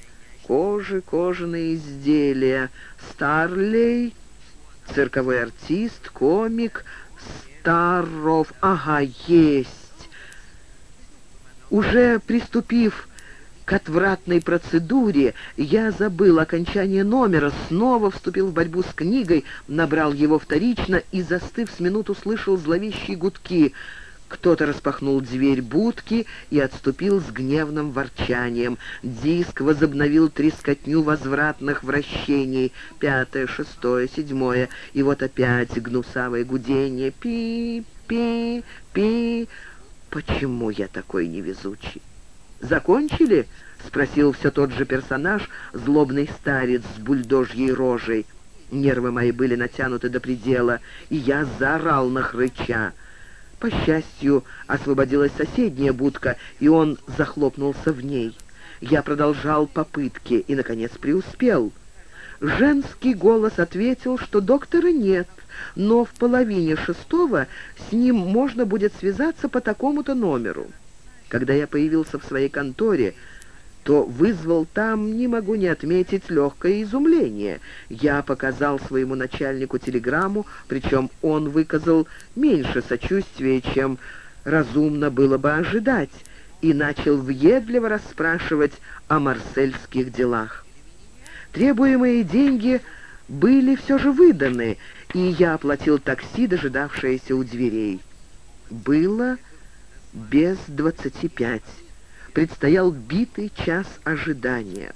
A: кожаные изделия, Старлей, цирковой артист, комик, Старов, ага, есть. Уже приступив к отвратной процедуре, я забыл окончание номера, снова вступил в борьбу с книгой, набрал его вторично и, застыв с минуту, слышал зловещие гудки. Кто-то распахнул дверь будки и отступил с гневным ворчанием. Диск возобновил трескотню возвратных вращений. 5, 6, 7, и вот опять гнусавое гудение. Пи-пи-пи. Почему я такой невезучий? «Закончили?» — спросил все тот же персонаж, злобный старец с бульдожьей рожей. Нервы мои были натянуты до предела, и я заорал на хрыча. По счастью, освободилась соседняя будка, и он захлопнулся в ней. Я продолжал попытки и, наконец, преуспел. Женский голос ответил, что доктора нет, но в половине 6 с ним можно будет связаться по такому-то номеру. Когда я появился в своей конторе, то вызвал там, не могу не отметить, легкое изумление. Я показал своему начальнику телеграмму, причем он выказал меньше сочувствия, чем разумно было бы ожидать, и начал въедливо расспрашивать о марсельских делах. Требуемые деньги были все же выданы, и я оплатил такси, дожидавшееся у дверей. Было без 25. Предстоял битый час ожидания.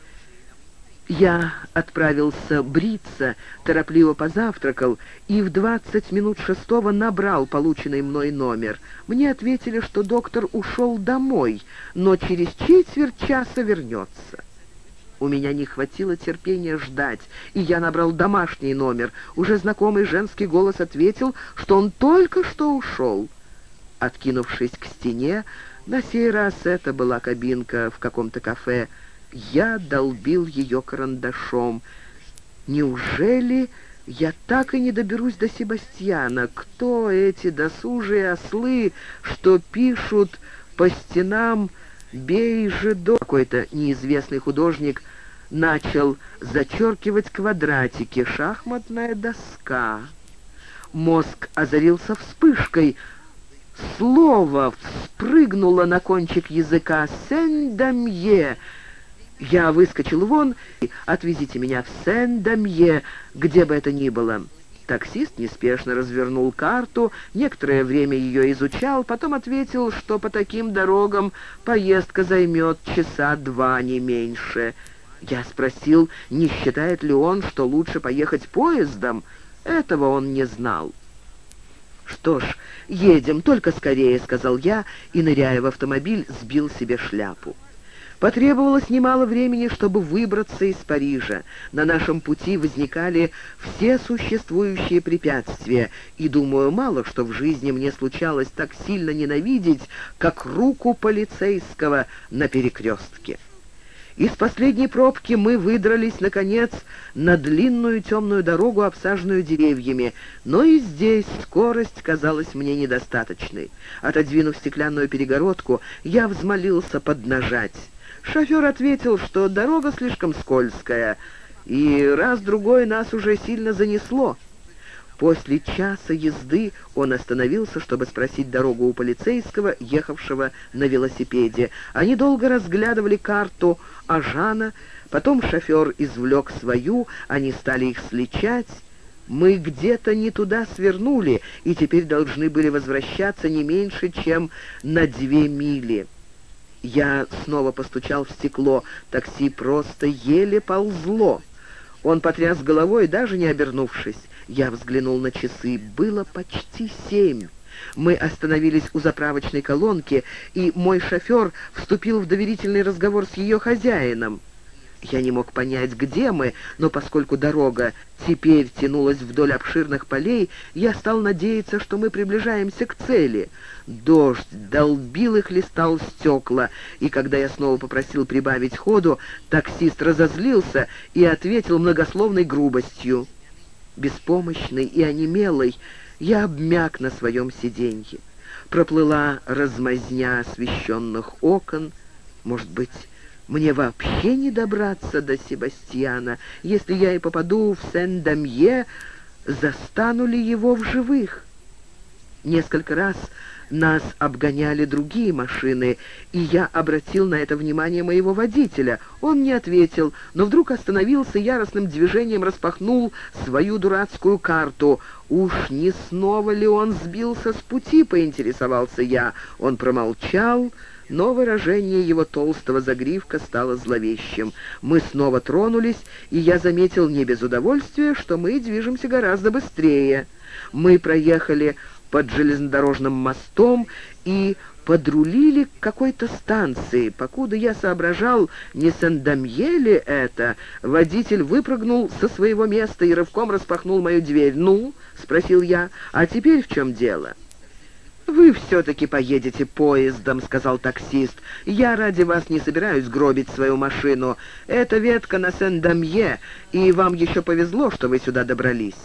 A: Я отправился бриться, торопливо позавтракал и в 20 минут 6 набрал полученный мной номер. Мне ответили, что доктор ушел домой, но через четверть часа вернется. У меня не хватило терпения ждать, и я набрал домашний номер. Уже знакомый женский голос ответил, что он только что ушел. Откинувшись к стене, на сей раз это была кабинка в каком-то кафе, я долбил ее карандашом. Неужели я так и не доберусь до Себастьяна? Кто эти досужие ослы, что пишут по стенам «Бей же до...» Какой-то неизвестный художник начал зачеркивать квадратики. Шахматная доска. Мозг озарился вспышкой. Слово вспрыгнуло на кончик языка. «Сен-Дамье». Я выскочил вон. «Отвезите меня в Сен-Дамье, где бы это ни было». Таксист неспешно развернул карту, некоторое время ее изучал, потом ответил, что по таким дорогам поездка займет часа 2, не меньше. Я спросил, не считает ли он, что лучше поехать поездом. Этого он не знал. «Что ж, едем, только скорее», — сказал я, и, ныряя в автомобиль, сбил себе шляпу. Потребовалось немало времени, чтобы выбраться из Парижа. На нашем пути возникали все существующие препятствия, и, думаю, мало что в жизни мне случалось так сильно ненавидеть, как руку полицейского на перекрестке. Из последней пробки мы выдрались, наконец, на длинную темную дорогу, обсаженную деревьями, но и здесь скорость казалась мне недостаточной. Отодвинув стеклянную перегородку, я взмолился поднажать. Шофер ответил, что дорога слишком скользкая, и раз-другой нас уже сильно занесло. После часа езды он остановился, чтобы спросить дорогу у полицейского, ехавшего на велосипеде. Они долго разглядывали карту Ажана, потом шофер извлек свою, они стали их сличать. Мы где-то не туда свернули, и теперь должны были возвращаться не меньше, чем на 2 мили. Я снова постучал в стекло. Такси просто еле ползло. Он потряс головой, даже не обернувшись. Я взглянул на часы. Было почти 7. Мы остановились у заправочной колонки, и мой шофер вступил в доверительный разговор с ее хозяином. Я не мог понять, где мы, но поскольку дорога теперь тянулась вдоль обширных полей, я стал надеяться, что мы приближаемся к цели. Дождь долбил и хлестал стекла, и когда я снова попросил прибавить ходу, таксист разозлился и ответил многословной грубостью. Беспомощный и онемелый, я обмяк на своем сиденье. Проплыла размазня освещенных окон. Может быть, мне вообще не добраться до Себастьяна? Если я и попаду в Сен-Дамье, застану ли его в живых? Несколько раз нас обгоняли другие машины, и я обратил на это внимание моего водителя. Он не ответил, но вдруг остановился, яростным движением распахнул свою дурацкую карту. «Уж не снова ли он сбился с пути?» — поинтересовался я. Он промолчал, но выражение его толстого загривка стало зловещим. Мы снова тронулись, и я заметил не без удовольствия, что мы движемся гораздо быстрее. Мы проехали под железнодорожным мостом и подрулили к какой-то станции. Покуда я соображал, не Сен-Дамье ли это, водитель выпрыгнул со своего места и рывком распахнул мою дверь. «Ну?» — спросил я. «А теперь в чем дело?» «Вы все-таки поедете поездом», — сказал таксист. «Я ради вас не собираюсь гробить свою машину. Это ветка на Сен-Дамье, и вам еще повезло, что вы сюда добрались».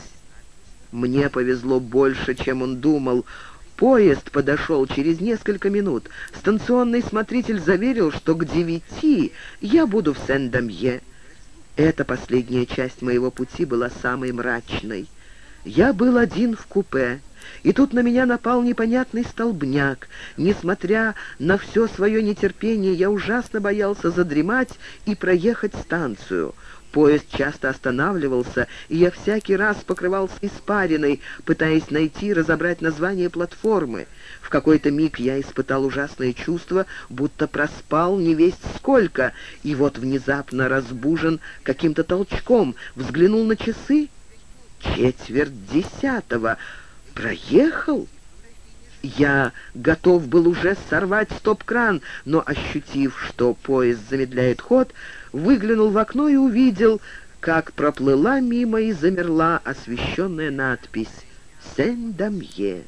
A: Мне повезло больше, чем он думал. Поезд подошел через несколько минут. Станционный смотритель заверил, что к 9 я буду в Сен-Дамье. Эта последняя часть моего пути была самой мрачной. Я был один в купе, и тут на меня напал непонятный столбняк. Несмотря на все свое нетерпение, я ужасно боялся задремать и проехать станцию. Поезд часто останавливался, и я всякий раз покрывался испариной, пытаясь найти и разобрать название платформы. В какой-то миг я испытал ужасное чувство, будто проспал невесть сколько, и вот внезапно разбужен каким-то толчком, взглянул на часы. 9:45. Проехал? Я готов был уже сорвать стоп-кран, но, ощутив, что поезд замедляет ход, выглянул в окно и увидел, как проплыла мимо и замерла освещенная надпись «Сен-Дамье».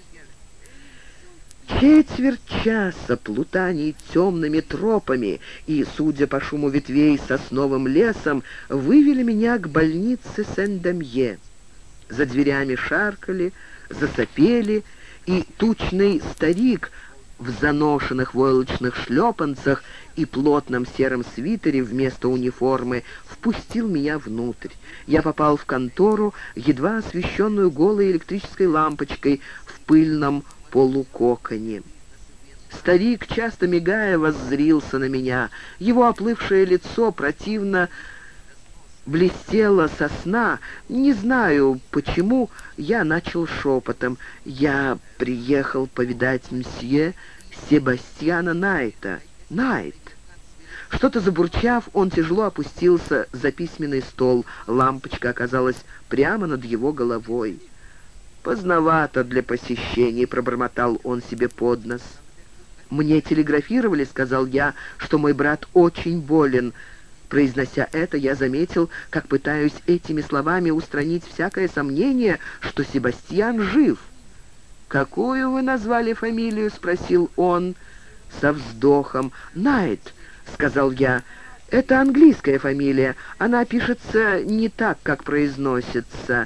A: Четверть часа плутаний темными тропами и, судя по шуму ветвей, сосновым лесом, вывели меня к больнице Сен-Дамье. За дверями шаркали, засопели, и тучный старик в заношенных войлочных шлепанцах и плотном сером свитере вместо униформы, впустил меня внутрь. Я попал в контору, едва освещенную голой электрической лампочкой в пыльном полукоконе. Старик, часто мигая, воззрился на меня. Его оплывшее лицо противно блестело со сна. Не знаю, почему, я начал шепотом. «Я приехал повидать мсье Себастьяна Найта». «Найт!» Что-то забурчав, он тяжело опустился за письменный стол. Лампочка оказалась прямо над его головой. «Поздновато для посещений», — пробормотал он себе под нос. «Мне телеграфировали», — сказал я, — «что мой брат очень болен». Произнося это, я заметил, как пытаюсь этими словами устранить всякое сомнение, что Себастьян жив. «Какую вы назвали фамилию?» — спросил он со вздохом. «Найт», — сказал я. «Это английская фамилия. Она пишется не так, как произносится.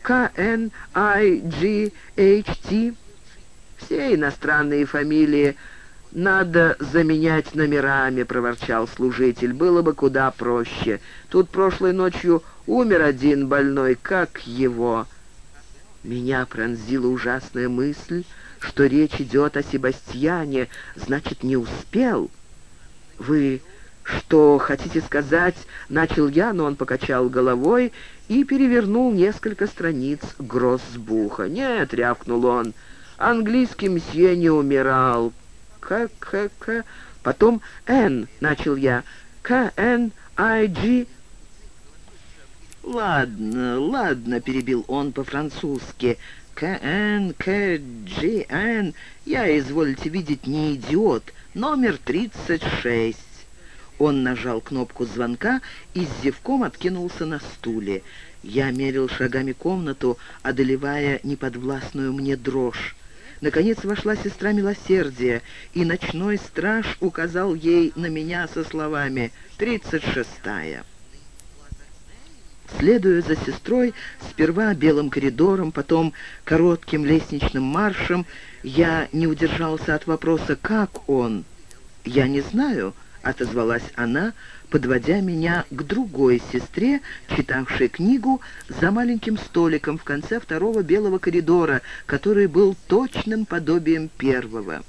A: K-N-I-G-H-T. Все иностранные фамилии надо заменять номерами», — проворчал служитель. «Было бы куда проще. Тут прошлой ночью умер один больной, как его». Меня пронзила ужасная мысль, что речь идет о Себастьяне, значит, не успел. «Вы что хотите сказать?» — начал я, но он покачал головой и перевернул несколько страниц гроссбуха. «Нет», — рявкнул он, — «английский мсье не умирал». «К-к-к...» Потом «Н», — начал я. «К-Н-I-G...» «Ладно, ладно», — перебил он по-французски. «К-Н, К-G-Н... Я, извольте видеть, не идиот. Номер 36». Он нажал кнопку звонка и с зевком откинулся на стуле. Я мерил шагами комнату, одолевая неподвластную мне дрожь. Наконец вошла сестра Милосердия, и ночной страж указал ей на меня со словами «36-я». Следуя за сестрой, сперва белым коридором, потом коротким лестничным маршем, я не удержался от вопроса «Как он?». «Я не знаю», — отозвалась она, подводя меня к другой сестре, читавшей книгу за маленьким столиком в конце второго белого коридора, который был точным подобием первого.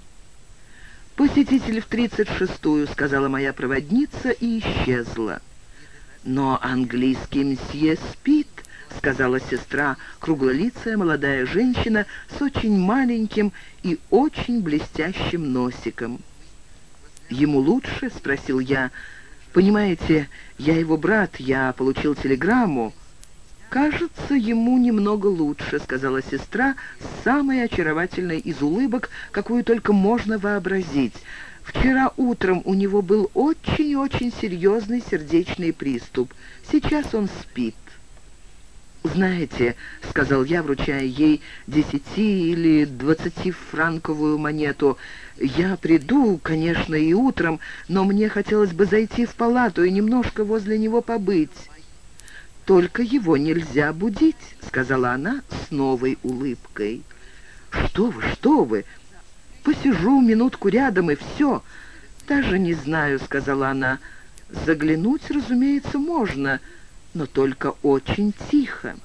A: «Посетитель в 36-ю», — сказала моя проводница и исчезла. «Но английский мсье спит», — сказала сестра, круглолицая молодая женщина с очень маленьким и очень блестящим носиком. «Ему лучше?» — спросил я. «Понимаете, я его брат, я получил телеграмму». «Кажется, ему немного лучше», — сказала сестра с самой очаровательной из улыбок, какую только можно вообразить. «Вчера утром у него был очень-очень серьезный сердечный приступ. Сейчас он спит». «Знаете», — сказал я, вручая ей 10- или 20-франковую монету, «я приду, конечно, и утром, но мне хотелось бы зайти в палату и немножко возле него побыть». «Только его нельзя будить», — сказала она с новой улыбкой. «Что вы, что вы! Посижу минутку рядом, и все». «Даже не знаю», — сказала она. «Заглянуть, разумеется, можно, но только очень тихо».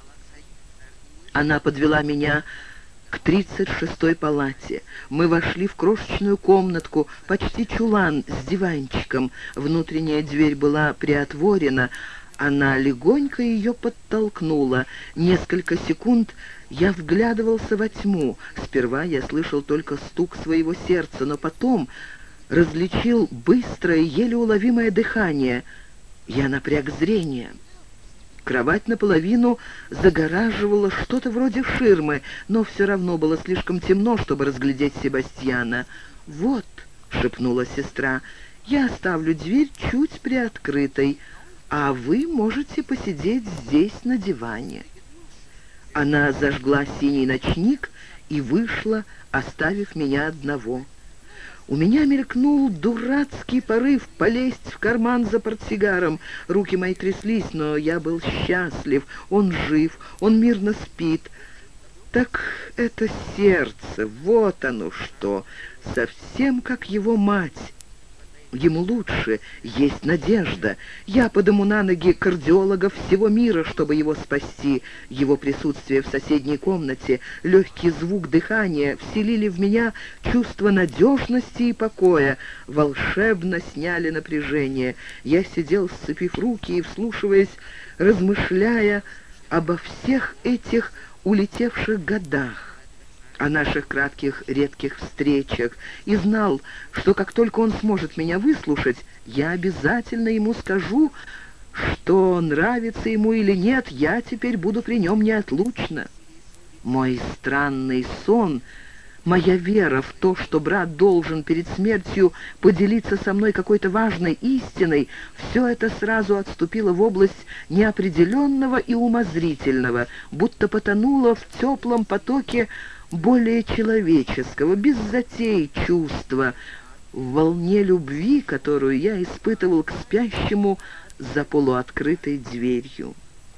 A: Она подвела меня к 36-й палате. Мы вошли в крошечную комнатку, почти чулан с диванчиком. Внутренняя дверь была приотворена. Она легонько ее подтолкнула. Несколько секунд я вглядывался во тьму. Сперва я слышал только стук своего сердца, но потом различил быстрое, еле уловимое дыхание. Я напряг зрение. Кровать наполовину загораживала что-то вроде ширмы, но все равно было слишком темно, чтобы разглядеть Себастьяна. «Вот», — шепнула сестра, — «я оставлю дверь чуть приоткрытой, а вы можете посидеть здесь на диване». Она зажгла синий ночник и вышла, оставив меня одного. У меня мелькнул дурацкий порыв полезть в карман за портсигаром. Руки мои тряслись, но я был счастлив. Он жив, он мирно спит. Так это сердце, вот оно что, совсем как его мать. Ему лучше, есть надежда. Я подыму на ноги кардиологов всего мира, чтобы его спасти. Его присутствие в соседней комнате, легкий звук дыхания вселили в меня чувство надежности и покоя, волшебно сняли напряжение. Я сидел, сцепив руки и вслушиваясь, размышляя обо всех этих улетевших годах, о наших кратких редких встречах, и знал, что как только он сможет меня выслушать, я обязательно ему скажу, что нравится ему или нет, я теперь буду при нем неотлучно. Мой странный сон, моя вера в то, что брат должен перед смертью поделиться со мной какой-то важной истиной, все это сразу отступило в область неопределенного и умозрительного, будто потонуло в теплом потоке более человеческого, без затей чувства, в волне любви, которую я испытывал к спящему за полуоткрытой дверью.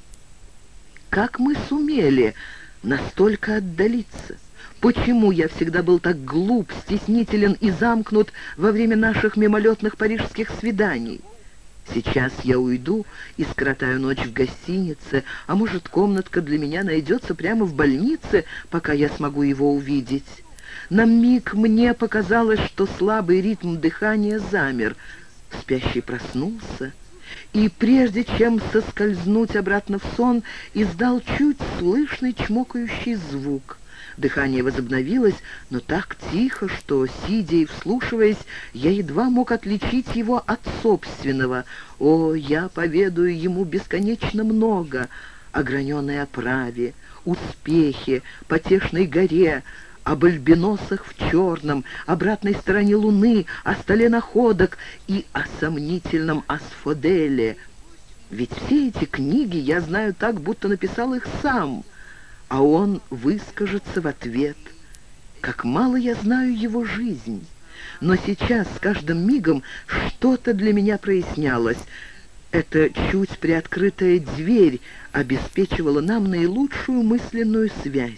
A: Как мы сумели настолько отдалиться? Почему я всегда был так глуп, стеснителен и замкнут во время наших мимолетных парижских свиданий? Сейчас я уйду и скоротаю ночь в гостинице, а может, комнатка для меня найдется прямо в больнице, пока я смогу его увидеть. На миг мне показалось, что слабый ритм дыхания замер. Спящий проснулся, и прежде чем соскользнуть обратно в сон, издал чуть слышный чмокающий звук. Дыхание возобновилось, но так тихо, что, сидя и вслушиваясь, я едва мог отличить его от собственного. О, я поведаю ему бесконечно много о граненой оправе, успехе, потешной горе, об альбиносах в черном, обратной стороне луны, о столе находок и о сомнительном асфоделе. Ведь все эти книги я знаю так, будто написал их сам, а он выскажется в ответ. Как мало я знаю его жизнь. Но сейчас с каждым мигом что-то для меня прояснялось. Эта чуть приоткрытая дверь обеспечивала нам наилучшую мысленную связь.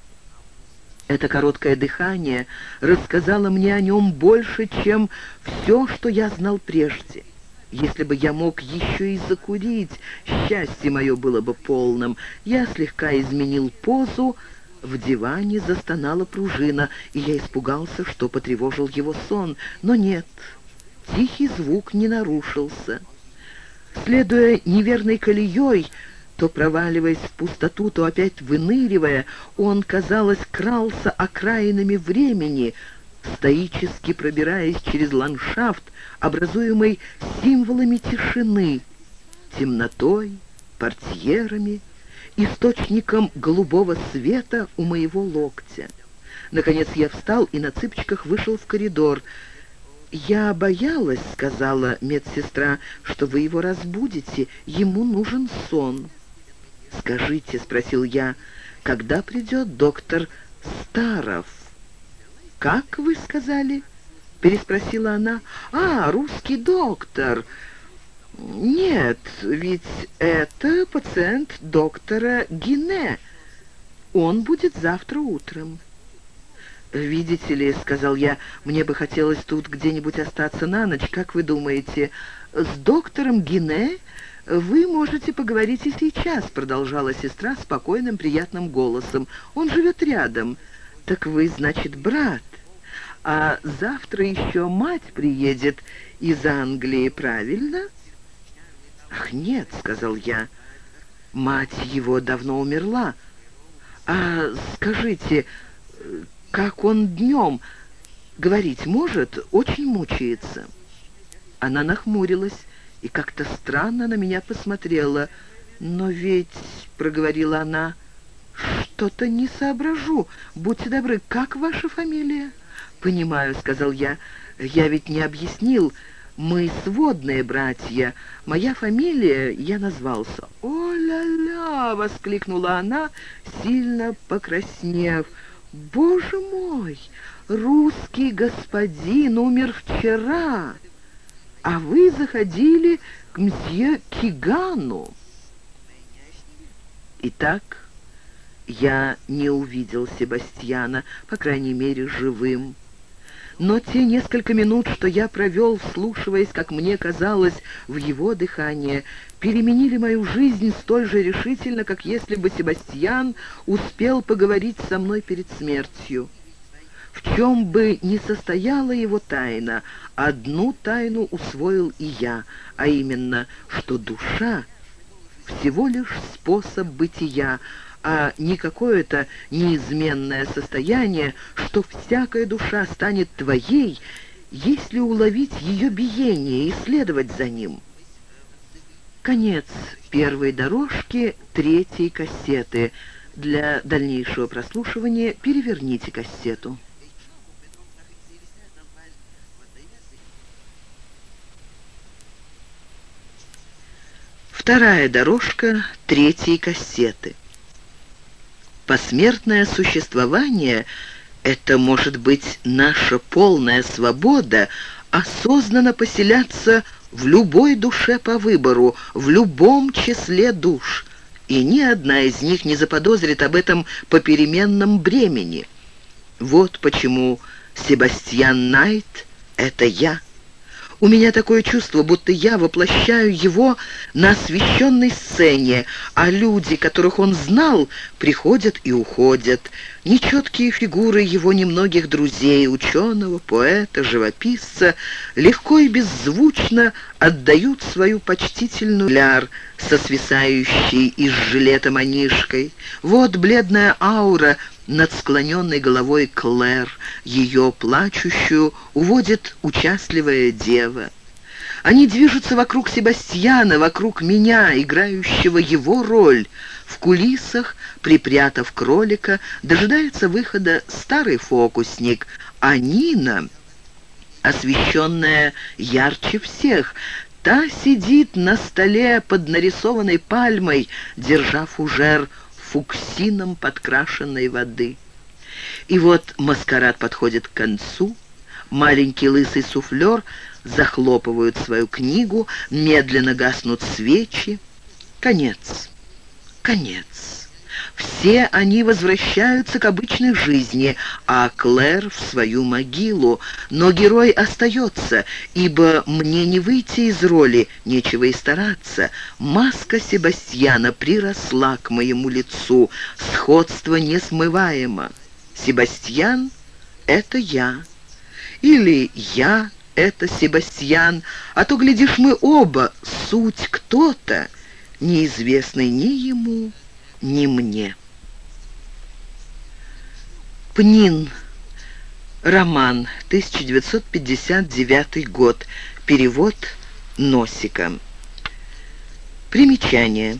A: Это короткое дыхание рассказало мне о нем больше, чем все, что я знал прежде. Если бы я мог еще и закурить, счастье мое было бы полным. Я слегка изменил позу, в диване застонала пружина, и я испугался, что потревожил его сон. Но нет, тихий звук не нарушился. Следуя неверной колеей, то проваливаясь в пустоту, то опять выныривая, он, казалось, крался окраинами времени, стоически пробираясь через ландшафт, образуемый символами тишины, темнотой, портьерами, источником голубого света у моего локтя. Наконец я встал и на цыпочках вышел в коридор. «Я боялась, — сказала медсестра, — что вы его разбудите, ему нужен сон». «Скажите, — спросил я, — когда придет доктор Старов?» «Как вы сказали?» — переспросила она. «А, русский доктор. Нет, ведь это пациент доктора Гине. Он будет завтра утром». «Видите ли, — сказал я, — мне бы хотелось тут где-нибудь остаться на ночь. Как вы думаете, с доктором Гине вы можете поговорить и сейчас?» — продолжала сестра спокойным, приятным голосом. «Он живет рядом». «Так вы, значит, брат. А завтра еще мать приедет из Англии, правильно?» «Ах, нет, — сказал я, — мать его давно умерла. А скажите, как он днем? Говорить может? Очень мучается». Она нахмурилась и как-то странно на меня посмотрела. «Но ведь, — проговорила она, — что-то не соображу. Будьте добры, как ваша фамилия?» «Понимаю, — сказал я, — я ведь не объяснил. Мы сводные братья. Моя фамилия, я назвался». «О-ля-ля!» — воскликнула она, сильно покраснев. «Боже мой! Русский господин умер вчера, а вы заходили к мсье Кигану». Итак, Я не увидел Себастьяна, по крайней мере, живым. Но те несколько минут, что я провел, вслушиваясь, как мне казалось, в его дыхание, переменили мою жизнь столь же решительно, как если бы Себастьян успел поговорить со мной перед смертью. В чем бы ни состояла его тайна, одну тайну усвоил и я, а именно, что душа всего лишь способ бытия, а не какое-то неизменное состояние, что всякая душа станет твоей, если уловить ее биение и следовать за ним. Конец первой дорожки третьей кассеты. Для дальнейшего прослушивания переверните кассету. Вторая дорожка третьей кассеты. Посмертное существование — это, может быть, наша полная свобода осознанно поселяться в любой душе по выбору, в любом числе душ, и ни одна из них не заподозрит об этом попеременном бремени. Вот почему Себастьян Найт — это я. У меня такое чувство, будто я воплощаю его на освещенной сцене, а люди, которых он знал, приходят и уходят. Нечеткие фигуры его немногих друзей, ученого, поэта, живописца, легко и беззвучно отдают свою почтительную ляр со свисающей из жилета манишкой. Вот бледная аура над склоненной головой Клэр, ее плачущую уводит участливая дева. Они движутся вокруг Себастьяна, вокруг меня, играющего его роль. В кулисах, припрятав кролика, дожидается выхода старый фокусник, а Нина, освещенная ярче всех, та сидит на столе под нарисованной пальмой, держа фужер фуксином подкрашенной воды. И вот маскарад подходит к концу. Маленький лысый суфлер захлопывают свою книгу, медленно гаснут свечи. Конец. Конец. Все они возвращаются к обычной жизни, а Клэр в свою могилу. Но герой остается, ибо мне не выйти из роли, нечего и стараться. Маска Себастьяна приросла к моему лицу, сходство несмываемо. Себастьян — это я. Или я — это Себастьян, а то, глядишь, мы оба суть кто-то, неизвестный ни ему, ни мне. Пнин. Роман. 1959 год. Перевод Носика. Примечание.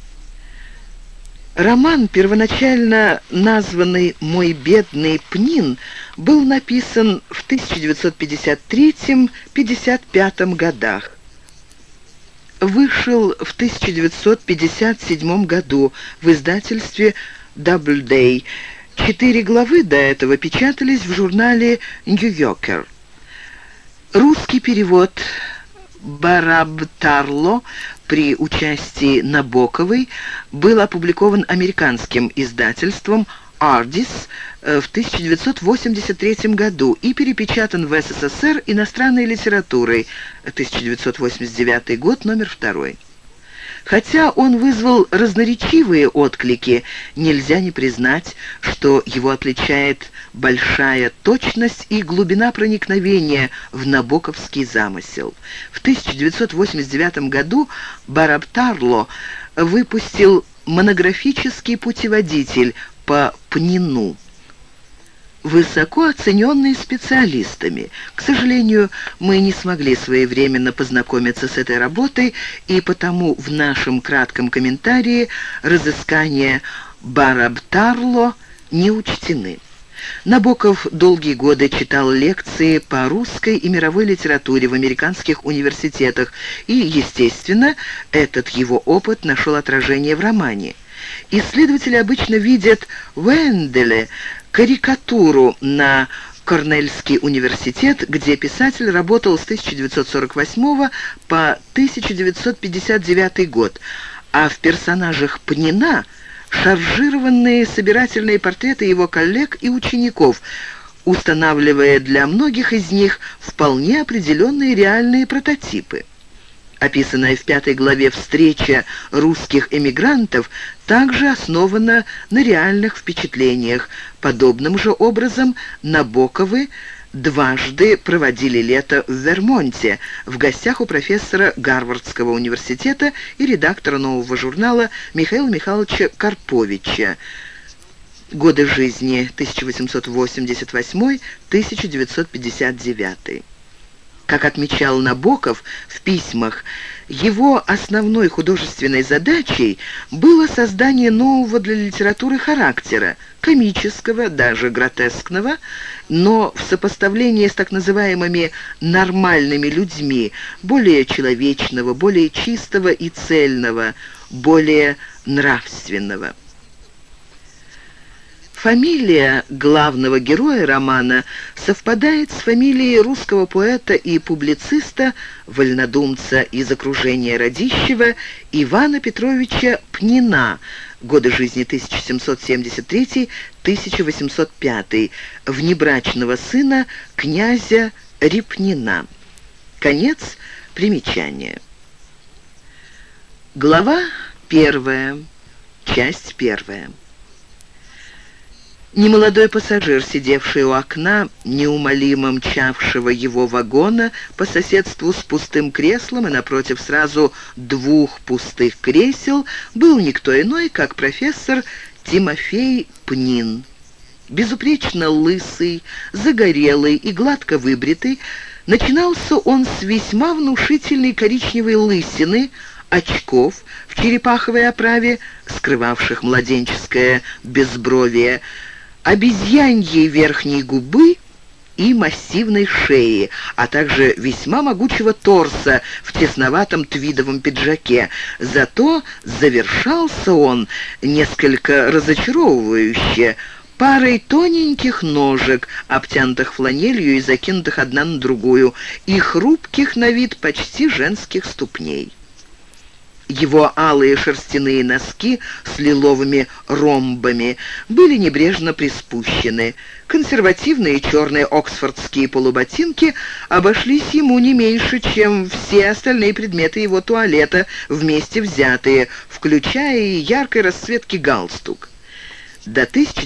A: Роман, первоначально названный «Мой бедный Пнин», был написан в 1953-55 годах. Вышел в 1957 году в издательстве Doubleday. 4 главы до этого печатались в журнале «Нью-Йоркер». Русский перевод Барабтарло при участии Набоковой был опубликован американским издательством «Ардис» в 1983 году и перепечатан в СССР иностранной литературой, 1989 год, номер 2. Хотя он вызвал разноречивые отклики, нельзя не признать, что его отличает большая точность и глубина проникновения в набоковский замысел. В 1989 году Барабтарло выпустил монографический путеводитель по Пнину, высоко оцененный специалистами. К сожалению, мы не смогли своевременно познакомиться с этой работой, и потому в нашем кратком комментарии разыскания Барабтарло не учтены. Набоков долгие годы читал лекции по русской и мировой литературе в американских университетах, и, естественно, этот его опыт нашел отражение в романе. Исследователи обычно видят в Энделе карикатуру на Корнельский университет, где писатель работал с 1948 по 1959 год, а в персонажах Пнина шаржированные собирательные портреты его коллег и учеников, устанавливая для многих из них вполне определенные реальные прототипы. Описанная в 5 главе встреча русских эмигрантов также основана на реальных впечатлениях. Подобным же образом Набоковы дважды проводили лето в Вермонте, в гостях у профессора Гарвардского университета и редактора «Нового журнала» Михаила Михайловича Карповича. Годы жизни 1888-1959. Как отмечал Набоков в письмах, его основной художественной задачей было создание нового для литературы характера, комического, даже гротескного, но в сопоставлении с так называемыми «нормальными людьми», более человечного, более чистого и цельного, более нравственного. Фамилия главного героя романа совпадает с фамилией русского поэта и публициста, вольнодумца из окружения Радищева Ивана Петровича Пнина, годы жизни 1773-1805, внебрачного сына князя Репнина. Конец примечания. Глава 1. Часть 1. Немолодой пассажир, сидевший у окна, неумолимо мчавшего его вагона по соседству с пустым креслом и напротив сразу 2 пустых кресел, был никто иной, как профессор Тимофей Пнин. Безупречно лысый, загорелый и гладко выбритый, начинался он с весьма внушительной коричневой лысины, очков в черепаховой оправе, скрывавших младенческое безбровие, обезьяньей верхней губы и массивной шеи, а также весьма могучего торса в тесноватом твидовом пиджаке. Зато завершался он несколько разочаровывающе парой тоненьких ножек, обтянутых фланелью и закинутых одна на другую, и хрупких на вид почти женских ступней. Его алые шерстяные носки с лиловыми ромбами были небрежно приспущены. Консервативные черные оксфордские полуботинки обошлись ему не меньше, чем все остальные предметы его туалета, вместе взятые, включая и яркой расцветки галстук. До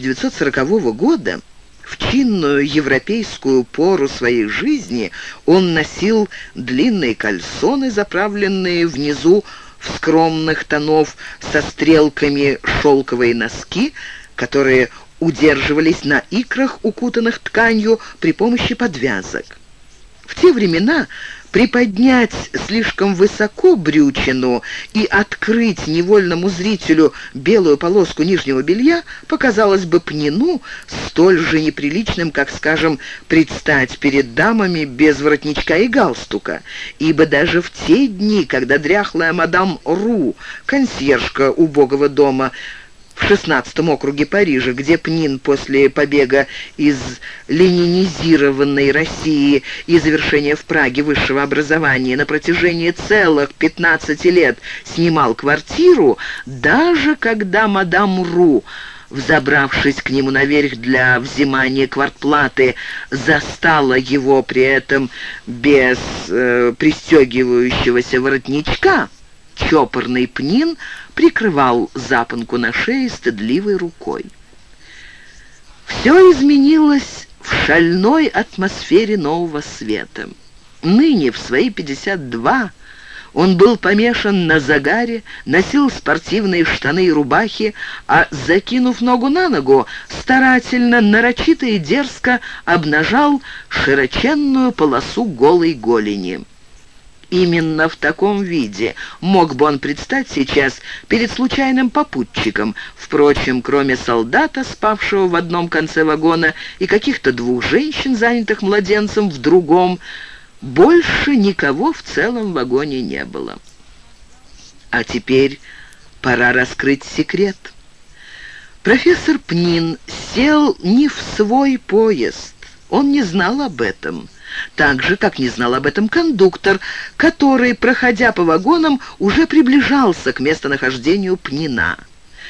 A: 1940 года, в чинную европейскую пору своей жизни, он носил длинные кальсоны, заправленные внизу в скромных тонов со стрелками шелковые носки, которые удерживались на икрах, укутанных тканью при помощи подвязок. В те времена приподнять слишком высоко брючину и открыть невольному зрителю белую полоску нижнего белья показалось бы Пнину столь же неприличным, как, скажем, предстать перед дамами без воротничка и галстука, ибо даже в те дни, когда дряхлая мадам Ру, консьержка убогого дома в 16-м округе Парижа, где Пнин после побега из ленинизированной России и завершения в Праге высшего образования на протяжении целых 15 лет снимал квартиру, даже когда мадам Ру, взобравшись к нему наверх для взимания квартплаты, застала его при этом без пристегивающегося воротничка, чопорный Пнин прикрывал запонку на шее стыдливой рукой. Все изменилось в шальной атмосфере нового света. Ныне, в свои 52, он был помешан на загаре, носил спортивные штаны и рубахи, а, закинув ногу на ногу, старательно, нарочито и дерзко обнажал широченную полосу голой голени. Именно в таком виде мог бы он предстать сейчас перед случайным попутчиком. Впрочем, кроме солдата, спавшего в одном конце вагона, и каких-то 2 женщин, занятых младенцем, в другом, больше никого в целом вагоне не было. А теперь пора раскрыть секрет. Профессор Пнин сел не в свой поезд. Он не знал об этом. Так же, как не знал об этом кондуктор, который, проходя по вагонам, уже приближался к местонахождению Пнина.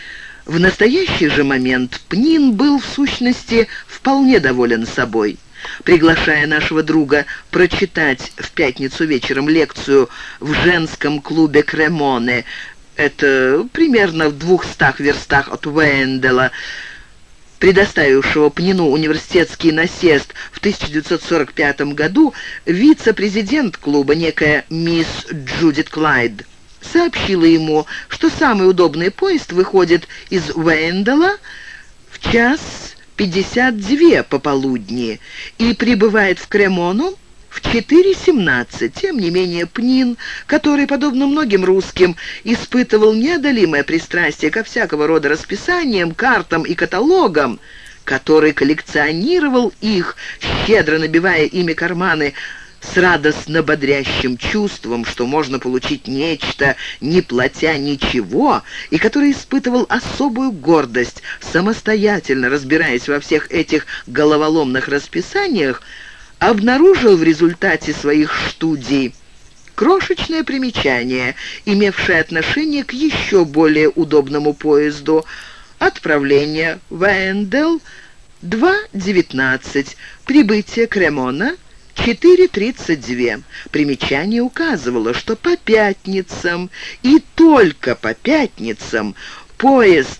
A: В настоящий же момент Пнин был, в сущности, вполне доволен собой. Приглашая нашего друга прочитать в пятницу вечером лекцию в женском клубе «Кремоне», это примерно в 200 верстах от Уэнделла, предоставившего Пнину университетский насест в 1945 году, вице-президент клуба, некая мисс Джудит Клайд, сообщила ему, что самый удобный поезд выходит из Уэнделла в 1:52 пополудни и прибывает в Кремону в 4:17. Тем не менее, Пнин, который, подобно многим русским, испытывал неодолимое пристрастие ко всякого рода расписаниям, картам и каталогам, который коллекционировал их, щедро набивая ими карманы, с радостно бодрящим чувством, что можно получить нечто, не платя ничего, и который испытывал особую гордость, самостоятельно разбираясь во всех этих головоломных расписаниях, обнаружил в результате своих студий крошечное примечание, имевшее отношение к еще более удобному поезду. Отправление Уэнделл 2:19, прибытие Кремона 4:32. Примечание указывало, что по пятницам и только по пятницам поезд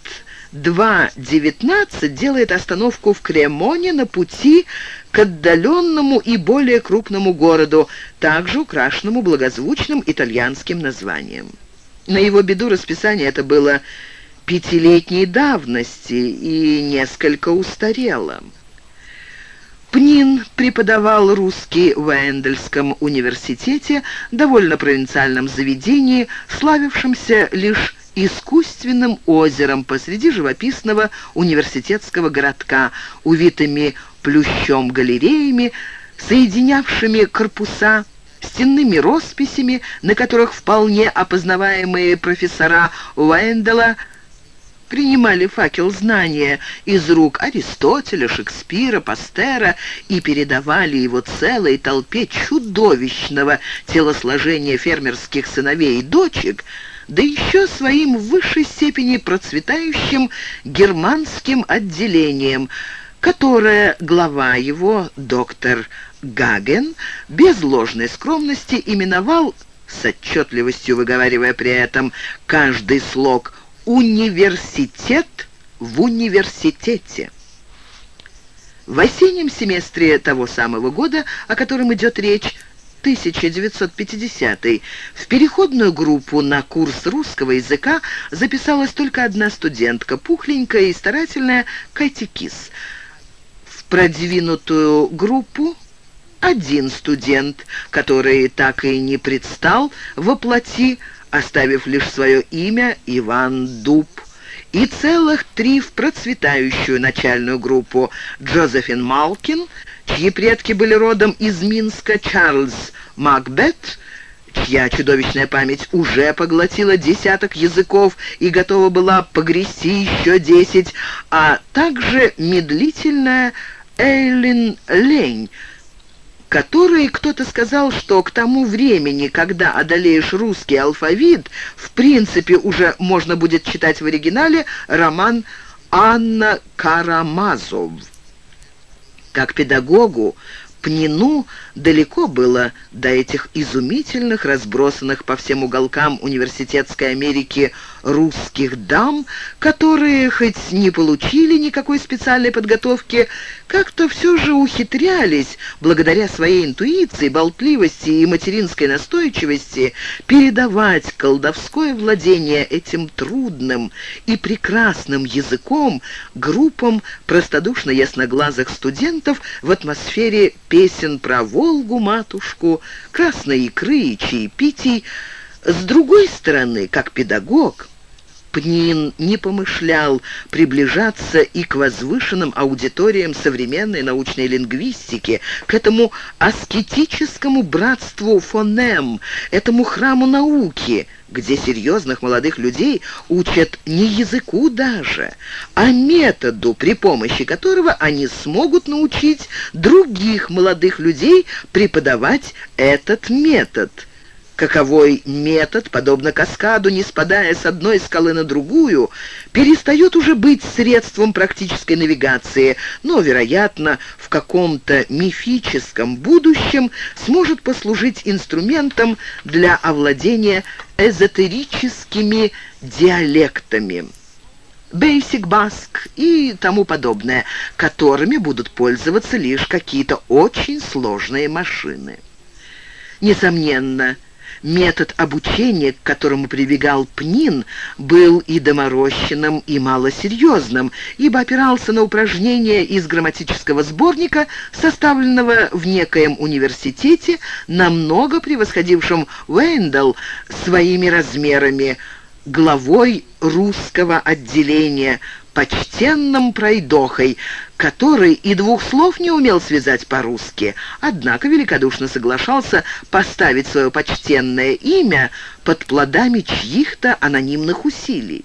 A: 2:19 делает остановку в Кремоне на пути к отдаленному и более крупному городу, также украшенному благозвучным итальянским названием. На его беду расписание это было 5-летней давности и несколько устарело. Пнин преподавал русский в Уэндельском университете, довольно провинциальном заведении, славившемся лишь искусственным озером посреди живописного университетского городка, увитыми плющом галереями, соединявшими корпуса, стенными росписями, на которых вполне опознаваемые профессора Уэнделла принимали факел знания из рук Аристотеля, Шекспира, Пастера и передавали его целой толпе чудовищного телосложения фермерских сыновей и дочек, да еще своим в высшей степени процветающим германским отделением, которое глава его, доктор Гаген, без ложной скромности именовал, с отчетливостью выговаривая при этом каждый слог, «университет в университете». В осеннем семестре того самого года, о котором идет речь, 1950, в переходную группу на курс русского языка записалась только одна студентка, пухленькая и старательная Кэти Кис. В продвинутую группу один студент, который так и не предстал воплоти, оставив лишь свое имя Иван Дуб, и целых 3 в процветающую начальную группу: Джозефин Малкин, чьи предки были родом из Минска, Чарльз Макбет, чья чудовищная память уже поглотила десяток языков и готова была погрести еще 10, а также медлительная Эйлин Лень, которой кто-то сказал, что к тому времени, когда одолеешь русский алфавит, в принципе уже можно будет читать в оригинале роман Анна Карамазов. Как педагогу Пнину далеко было до этих изумительных, разбросанных по всем уголкам университетской Америки русских дам, которые, хоть не получили никакой специальной подготовки, как-то все же ухитрялись, благодаря своей интуиции, болтливости и материнской настойчивости, передавать колдовское владение этим трудным и прекрасным языком группам простодушно ясноглазых студентов в атмосфере песен про Волгу, матушку, красной икры и чаепитий. С другой стороны, как педагог, Пнин не помышлял приближаться и к возвышенным аудиториям современной научной лингвистики, к этому аскетическому братству фонем, этому храму науки, где серьезных молодых людей учат не языку даже, а методу, при помощи которого они смогут научить других молодых людей преподавать этот метод. Каковой метод, подобно каскаду, не спадая с одной скалы на другую, перестает уже быть средством практической навигации, но, вероятно, в каком-то мифическом будущем сможет послужить инструментом для овладения эзотерическими диалектами. Basic Basque и тому подобное, которыми будут пользоваться лишь какие-то очень сложные машины. Несомненно, метод обучения, к которому прибегал Пнин, был и доморощенным, и малосерьезным, ибо опирался на упражнения из грамматического сборника, составленного в некоем университете, намного превосходившем Уэндалл своими размерами, главой русского отделения, почтенным пройдохой, который и двух слов не умел связать по-русски, однако великодушно соглашался поставить свое почтенное имя под плодами чьих-то анонимных усилий.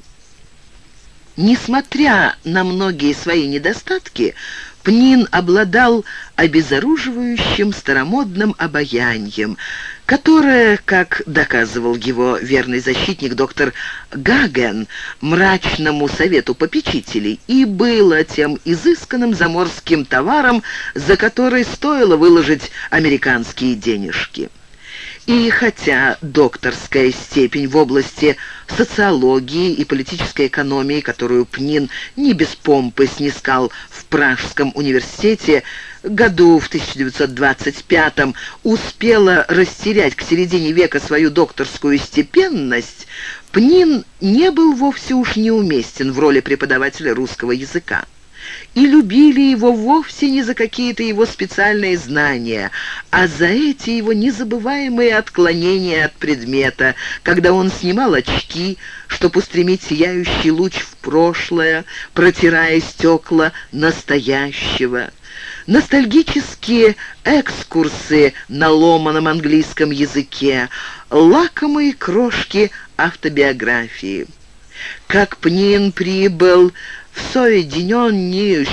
A: Несмотря на многие свои недостатки, Пнин обладал обезоруживающим старомодным обаянием, которое, как доказывал его верный защитник доктор Гаген, мрачному совету попечителей, и было тем изысканным заморским товаром, за который стоило выложить американские денежки. И хотя докторская степень в области социологии и политической экономии, которую Пнин не без помпы снискал в Пражском университете году в 1925, успела растерять к середине века свою докторскую степенность, Пнин не был вовсе уж неуместен в роли преподавателя русского языка. И любили его вовсе не за какие-то его специальные знания, а за эти его незабываемые отклонения от предмета, когда он снимал очки, чтобы устремить сияющий луч в прошлое, протирая стекла настоящего. Ностальгические экскурсы на ломаном английском языке, лакомые крошки автобиографии. Как Пнин прибыл в Соединенные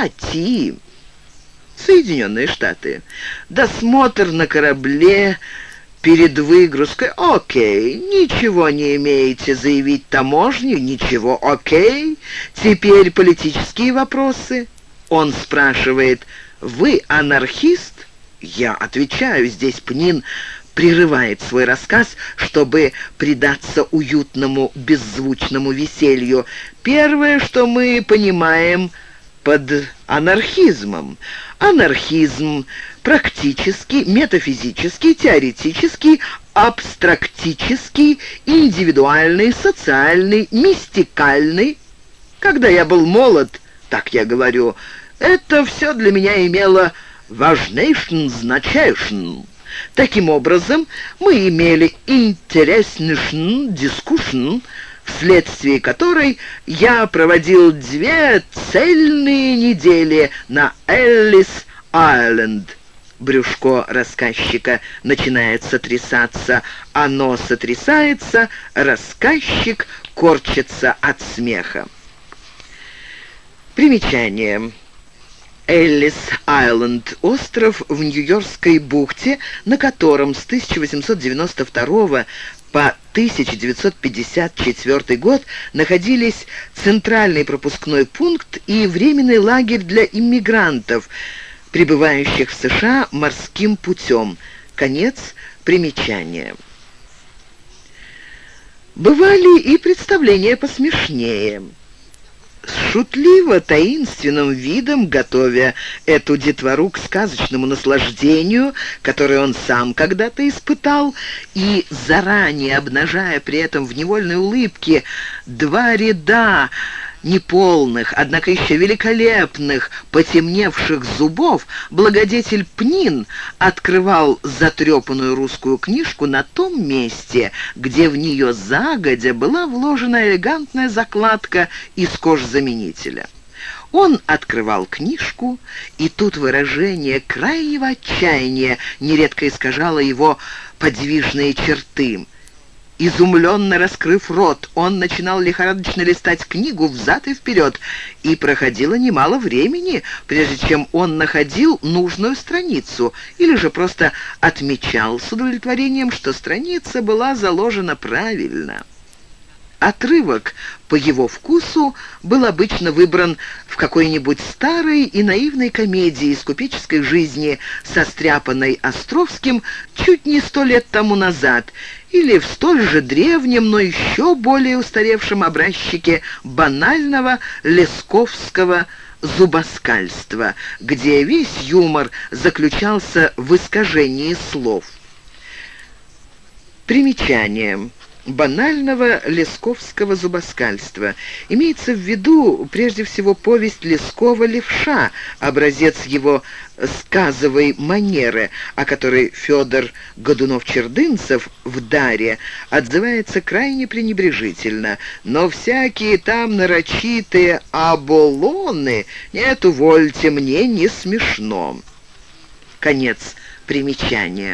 A: Штаты. Досмотр на корабле перед выгрузкой. Окей, ничего не имеете заявить таможне? Ничего, окей. Теперь политические вопросы. Он спрашивает: «Вы анархист?» Я отвечаю, здесь Пнин прерывает свой рассказ, чтобы предаться уютному беззвучному веселью. Первое, что мы понимаем под анархизмом. Анархизм практический, метафизический, теоретический, абстрактический, индивидуальный, социальный, мистикальный. Когда я был молод, так я говорю, это все для меня имело важнейшее значение. Таким образом, мы имели интереснейшую дискуссию, вследствие которой я проводил 2 цельные недели на Эллис-Айленд. Брюшко рассказчика начинает сотрясаться, оно сотрясается, рассказчик корчится от смеха. Примечание. Эллис-Айленд – остров в Нью-Йоркской бухте, на котором с 1892 по 1954 год находились центральный пропускной пункт и временный лагерь для иммигрантов, прибывающих в США морским путем. Конец примечания. Бывали и представления посмешнее. С шутливо-таинственным видом, готовя эту детвору к сказочному наслаждению, которое он сам когда-то испытал, и заранее обнажая при этом в невольной улыбке 2 ряда неполных, однако еще великолепных, потемневших зубов, благодетель Пнин открывал затрепанную русскую книжку на том месте, где в нее загодя была вложена элегантная закладка из кожзаменителя. Он открывал книжку, и тут выражение крайнего отчаяния нередко искажало его подвижные черты. Изумленно раскрыв рот, он начинал лихорадочно листать книгу взад и вперед, и проходило немало времени, прежде чем он находил нужную страницу, или же просто отмечал с удовлетворением, что страница была заложена правильно. Отрывок по его вкусу был обычно выбран в какой-нибудь старой и наивной комедии из купеческой жизни, состряпанной Островским чуть не 100 лет тому назад, или в столь же древнем, но еще более устаревшем образчике банального лесковского зубоскальства, где весь юмор заключался в искажении слов. Примечание. Банального лесковского зубоскальства. Имеется в виду прежде всего повесть Лескова «Левша», образец его сказовой манеры, о которой Федор Годунов-Чердынцев в «Даре» отзывается крайне пренебрежительно. Но всякие там нарочитые оболоны, нет, увольте, мне не смешно. Конец примечания.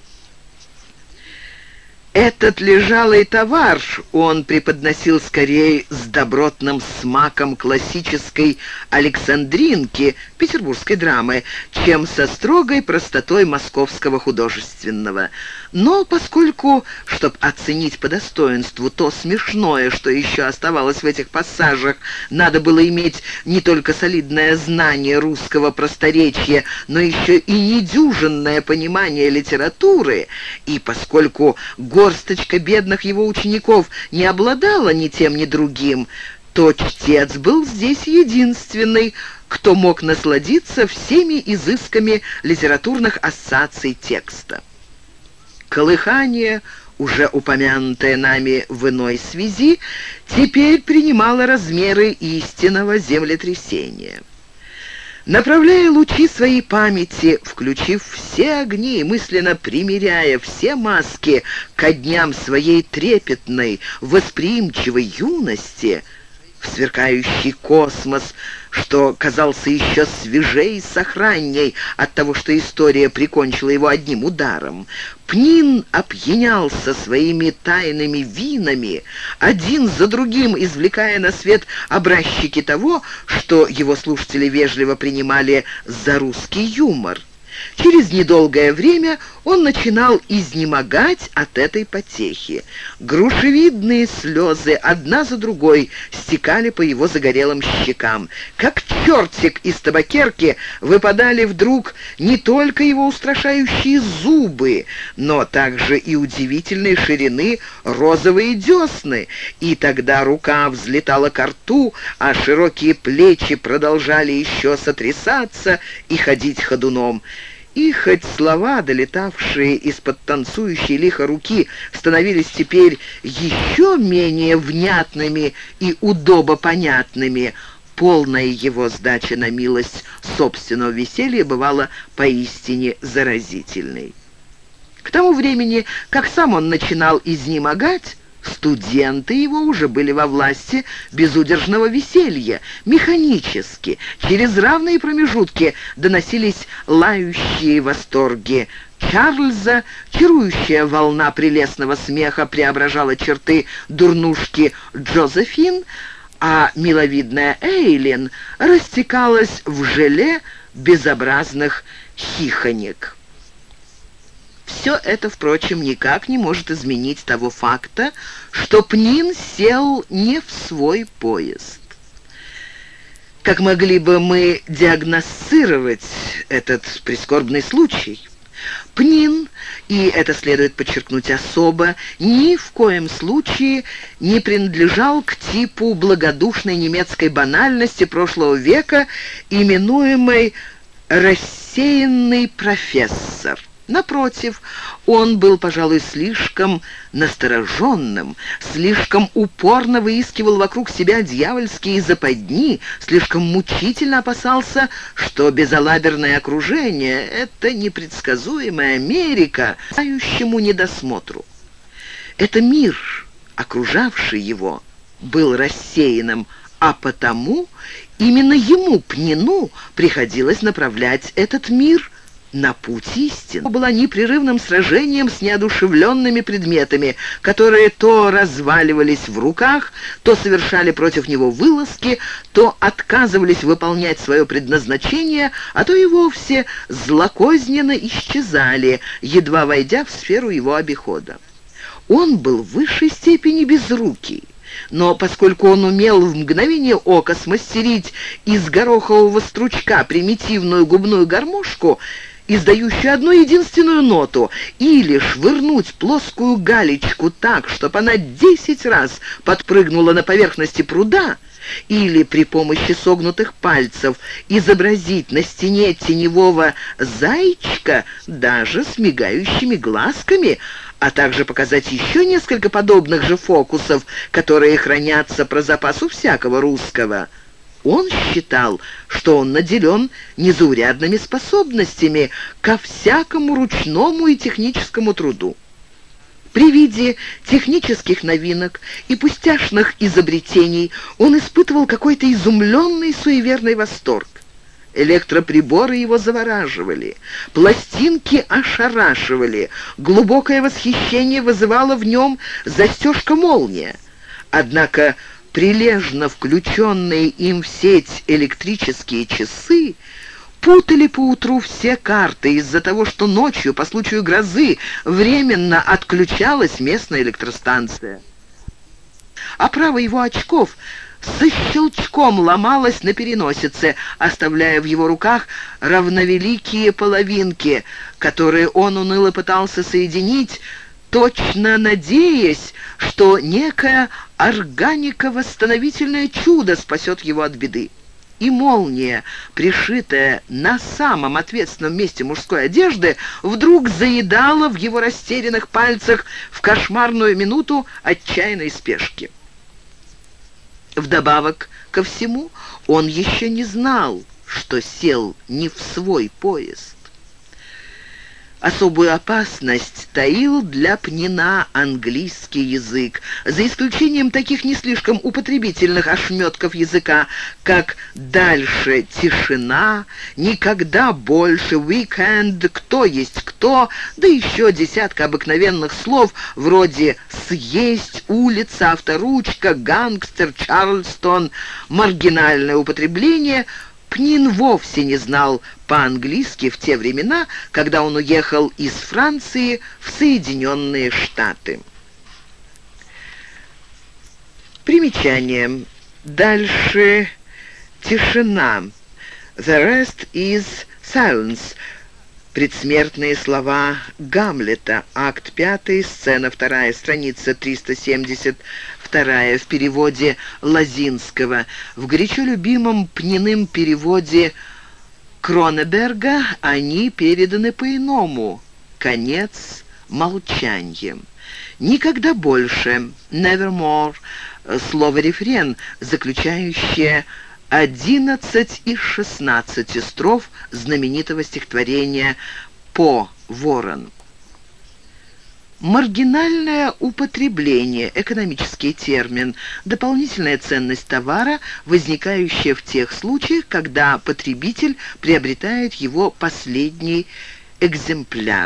A: Этот лежалый товар он преподносил скорее с добротным смаком классической александринки петербургской драмы, чем со строгой простотой московского художественного. Но поскольку, чтобы оценить по достоинству то смешное, что еще оставалось в этих пассажах, надо было иметь не только солидное знание русского просторечия, но еще и недюжинное понимание литературы, и поскольку горсточка бедных его учеников не обладала ни тем, ни другим, то чтец был здесь единственный, кто мог насладиться всеми изысками литературных ассоциаций текста. Колыхание, уже упомянутое нами в иной связи, теперь принимало размеры истинного землетрясения. Направляя лучи своей памяти, включив все огни и мысленно примеряя все маски ко дням своей трепетной, восприимчивой юности, в сверкающий космос, что казался еще свежей и сохранней от того, что история прикончила его одним ударом, Пнин опьянялся своими тайными винами, один за другим извлекая на свет образчики того, что его слушатели вежливо принимали за русский юмор. Через недолгое время он начинал изнемогать от этой потехи. Грушевидные слезы одна за другой стекали по его загорелым щекам. Как чертик из табакерки выпадали вдруг не только его устрашающие зубы, но также и удивительной ширины розовые десны. И тогда рука взлетала ко рту, а широкие плечи продолжали еще сотрясаться и ходить ходуном. И хоть слова, долетавшие из-под танцующей лихо руки, становились теперь еще менее внятными и удобопонятными, полная его сдача на милость собственного веселья бывала поистине заразительной. К тому времени, как сам он начинал изнемогать, студенты его уже были во власти безудержного веселья. Механически, через равные промежутки доносились лающие восторги Чарльза, чарующая волна прелестного смеха преображала черты дурнушки Джозефин, а миловидная Эйлин растекалась в желе безобразных хихонек. Все это, впрочем, никак не может изменить того факта, что Пнин сел не в свой поезд. Как могли бы мы диагностировать этот прискорбный случай? Пнин, и это следует подчеркнуть особо, ни в коем случае не принадлежал к типу благодушной немецкой банальности прошлого века, именуемой «рассеянный профессор». Напротив, он был, пожалуй, слишком настороженным, слишком упорно выискивал вокруг себя дьявольские западни, слишком мучительно опасался, что безалаберное окружение — это непредсказуемая Америка, знающему недосмотру. Это мир, окружавший его, был рассеянным, а потому именно ему, Пнину, приходилось направлять этот мир на путь истины. Была непрерывным сражением с неодушевленными предметами, которые то разваливались в руках, то совершали против него вылазки, то отказывались выполнять свое предназначение, а то и вовсе злокозненно исчезали, едва войдя в сферу его обихода. Он был в высшей степени безрукий. Но поскольку он умел в мгновение ока смастерить из горохового стручка примитивную губную гармошку, издающую одну единственную ноту, или швырнуть плоскую галечку так, чтобы она 10 раз подпрыгнула на поверхности пруда, или при помощи согнутых пальцев изобразить на стене теневого зайчика даже с мигающими глазками, а также показать еще несколько подобных же фокусов, которые хранятся про запас у всякого русского. Он считал, что он наделен незаурядными способностями ко всякому ручному и техническому труду. При виде технических новинок и пустяшных изобретений он испытывал какой-то изумленный суеверный восторг. Электроприборы его завораживали, пластинки ошарашивали, глубокое восхищение вызывала в нем застежка-молния. Однако прилежно включенные им в сеть электрические часы путали поутру все карты из-за того, что ночью по случаю грозы временно отключалась местная электростанция. Оправа его очков со щелчком ломалась на переносице, оставляя в его руках равновеликие половинки, которые он уныло пытался соединить, точно надеясь, что некое органико-восстановительное чудо спасет его от беды. И молния, пришитая на самом ответственном месте мужской одежды, вдруг заедала в его растерянных пальцах в кошмарную минуту отчаянной спешки. Вдобавок ко всему, он еще не знал, что сел не в свой поезд. Особую опасность таил для Пнина английский язык, за исключением таких не слишком употребительных ошметков языка, как «дальше тишина», «никогда больше», «weekend», «кто есть кто», да еще десятка обыкновенных слов вроде «съесть», «улица», «авторучка», «гангстер», «чарльстон», маргинальное употребление – Пнин вовсе не знал по-английски в те времена, когда он уехал из Франции в Соединенные Штаты. Примечание. Дальше тишина. The rest is silence. Предсмертные слова Гамлета. Акт 5, сцена 2, страница 372 в переводе Лозинского. В горячо любимом Пниным переводе Кронеберга они переданы по-иному. Конец молчанием. Никогда больше. Nevermore. Слово-рефрен, заключающее 11 из 16 строф знаменитого стихотворения «По Ворон». Маргинальное употребление, экономический термин, дополнительная ценность товара, возникающая в тех случаях, когда потребитель приобретает его последний экземпляр.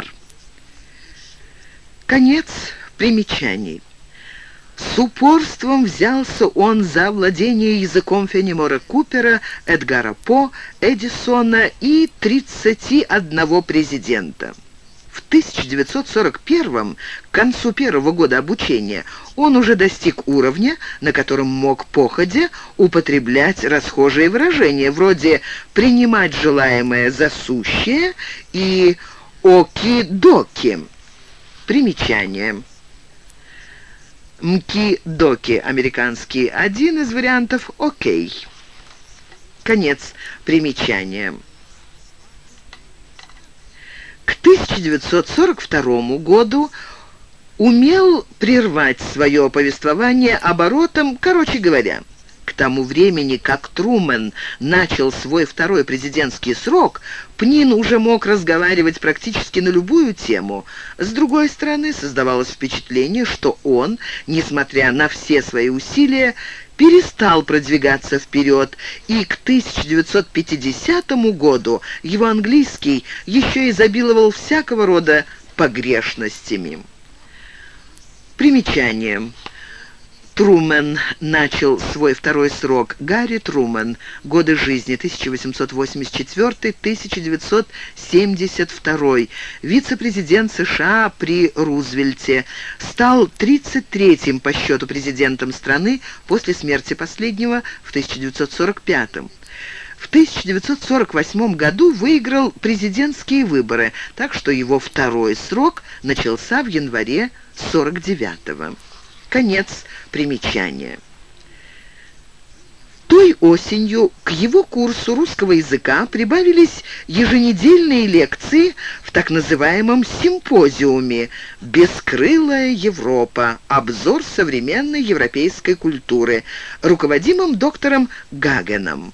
A: Конец примечаний. С упорством взялся он за владение языком Фенемора Купера, Эдгара По, Эдисона и 31 президента. В 1941 к концу первого года обучения, он уже достиг уровня, на котором мог походя употреблять расхожие выражения, вроде «принимать желаемое за сущее» и «оки-доки». Примечание. Мкидоки, американский, один из вариантов «окей». Конец примечания. К 1942 году умел прервать свое повествование оборотом, короче говоря. К тому времени, как Трумэн начал свой второй президентский срок, Пнин уже мог разговаривать практически на любую тему. С другой стороны, создавалось впечатление, что он, несмотря на все свои усилия, перестал продвигаться вперед, и к 1950 году его английский еще изобиловал всякого рода погрешностями. Примечание. Трумэн начал свой второй срок. Гарри Трумэн. Годы жизни 1884-1972. Вице-президент США при Рузвельте. Стал 33-м по счету президентом страны после смерти последнего в 1945. В 1948 году выиграл президентские выборы, так что его второй срок начался в январе 1949-го. Конец примечания. Той осенью к его курсу русского языка прибавились еженедельные лекции в так называемом симпозиуме «Бескрылая Европа. Обзор современной европейской культуры», руководимым доктором Гагеном.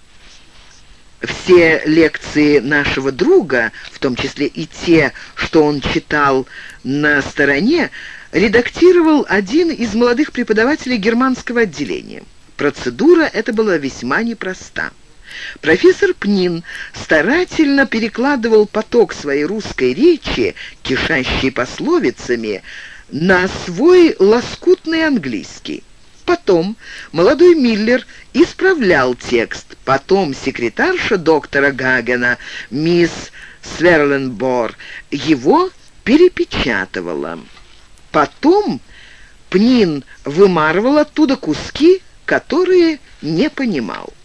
A: Все лекции нашего друга, в том числе и те, что он читал на стороне, редактировал один из молодых преподавателей германского отделения. Процедура эта была весьма непроста. Профессор Пнин старательно перекладывал поток своей русской речи, кишащей пословицами, на свой лоскутный английский. Потом молодой Миллер исправлял текст. Потом секретарша доктора Гагена, мисс Сверленбор, его перепечатывала. Потом Пнин вымарывал оттуда куски, которые не понимал.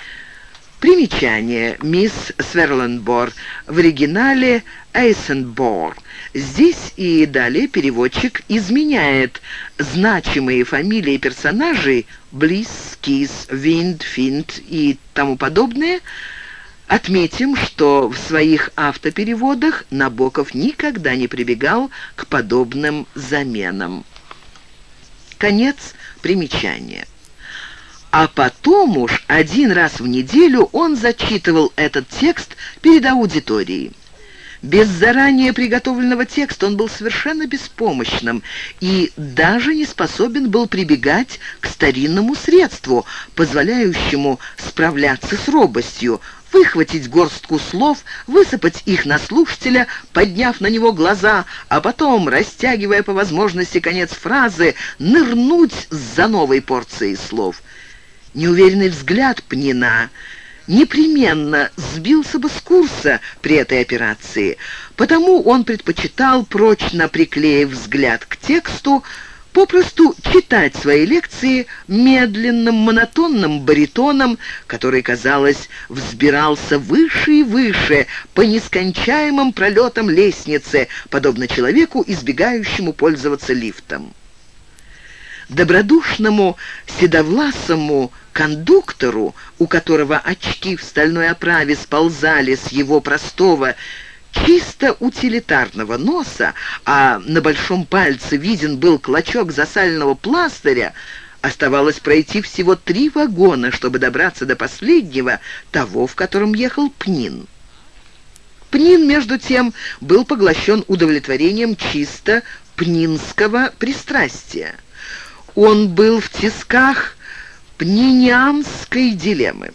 A: Примечание. Мисс Сверленбор. В оригинале Эйсенбор. Здесь и далее переводчик изменяет значимые фамилии персонажей Близ, Кис, Винд, Финт и тому подобное. Отметим, что в своих автопереводах Набоков никогда не прибегал к подобным заменам. Конец примечания. А потом уж один раз в неделю он зачитывал этот текст перед аудиторией. Без заранее приготовленного текста он был совершенно беспомощным и даже не способен был прибегать к старинному средству, позволяющему справляться с робостью, выхватить горстку слов, высыпать их на слушателя, подняв на него глаза, а потом, растягивая по возможности конец фразы, нырнуть за новой порцией слов. Неуверенный взгляд Пнина непременно сбился бы с курса при этой операции, потому он предпочитал, прочно приклеив взгляд к тексту, попросту читать свои лекции медленным, монотонным баритоном, который, казалось, взбирался выше и выше по нескончаемым пролетам лестницы, подобно человеку, избегающему пользоваться лифтом. Добродушному седовласому кондуктору, у которого очки в стальной оправе сползали с его простого, чисто утилитарного носа, а на большом пальце виден был клочок засаленного пластыря, оставалось пройти всего 3 вагона, чтобы добраться до последнего, того, в котором ехал Пнин. Пнин, между тем, был поглощен удовлетворением чисто пнинского пристрастия. Он был в тисках пнинианской дилеммы.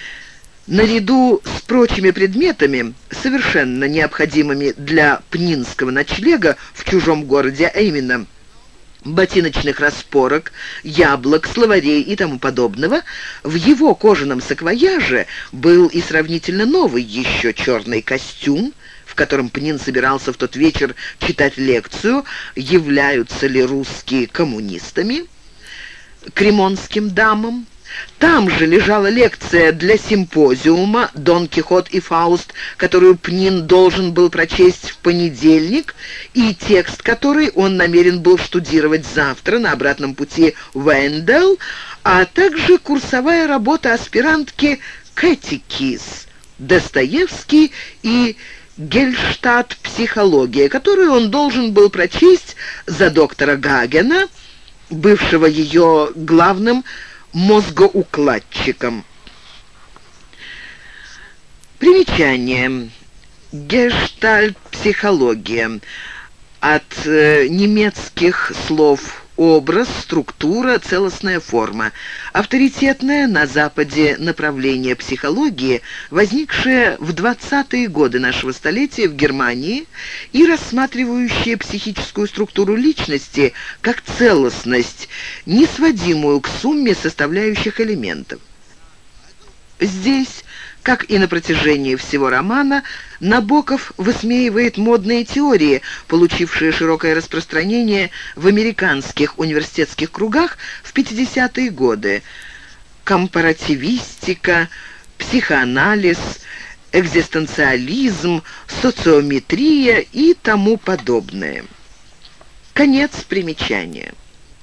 A: Наряду с прочими предметами, совершенно необходимыми для пнинского ночлега в чужом городе, а именно ботиночных распорок, яблок, словарей и тому подобного, в его кожаном саквояже был и сравнительно новый еще черный костюм, в котором Пнин собирался в тот вечер читать лекцию «Являются ли русские коммунистами?» кремонским дамам. Там же лежала лекция для симпозиума «Дон Кихот и Фауст», которую Пнин должен был прочесть в понедельник, и текст который он намерен был штудировать завтра на обратном пути в Эндел, а также курсовая работа аспирантки Кэти Кис, Достоевский и Гельштадт-психология, которую он должен был прочесть за доктора Гагена, бывшего ее главным мозгоукладчиком. Примечание. Гештальт-психология. От немецких слов образ, структура, целостная форма. Авторитетное на Западе направление психологии, возникшее в 20-е годы нашего столетия в Германии и рассматривающее психическую структуру личности как целостность, не сводимую к сумме составляющих элементов. Здесь, как и на протяжении всего романа, Набоков высмеивает модные теории, получившие широкое распространение в американских университетских кругах в 50-е годы: компаративистика, психоанализ, экзистенциализм, социометрия и тому подобное. Конец примечания.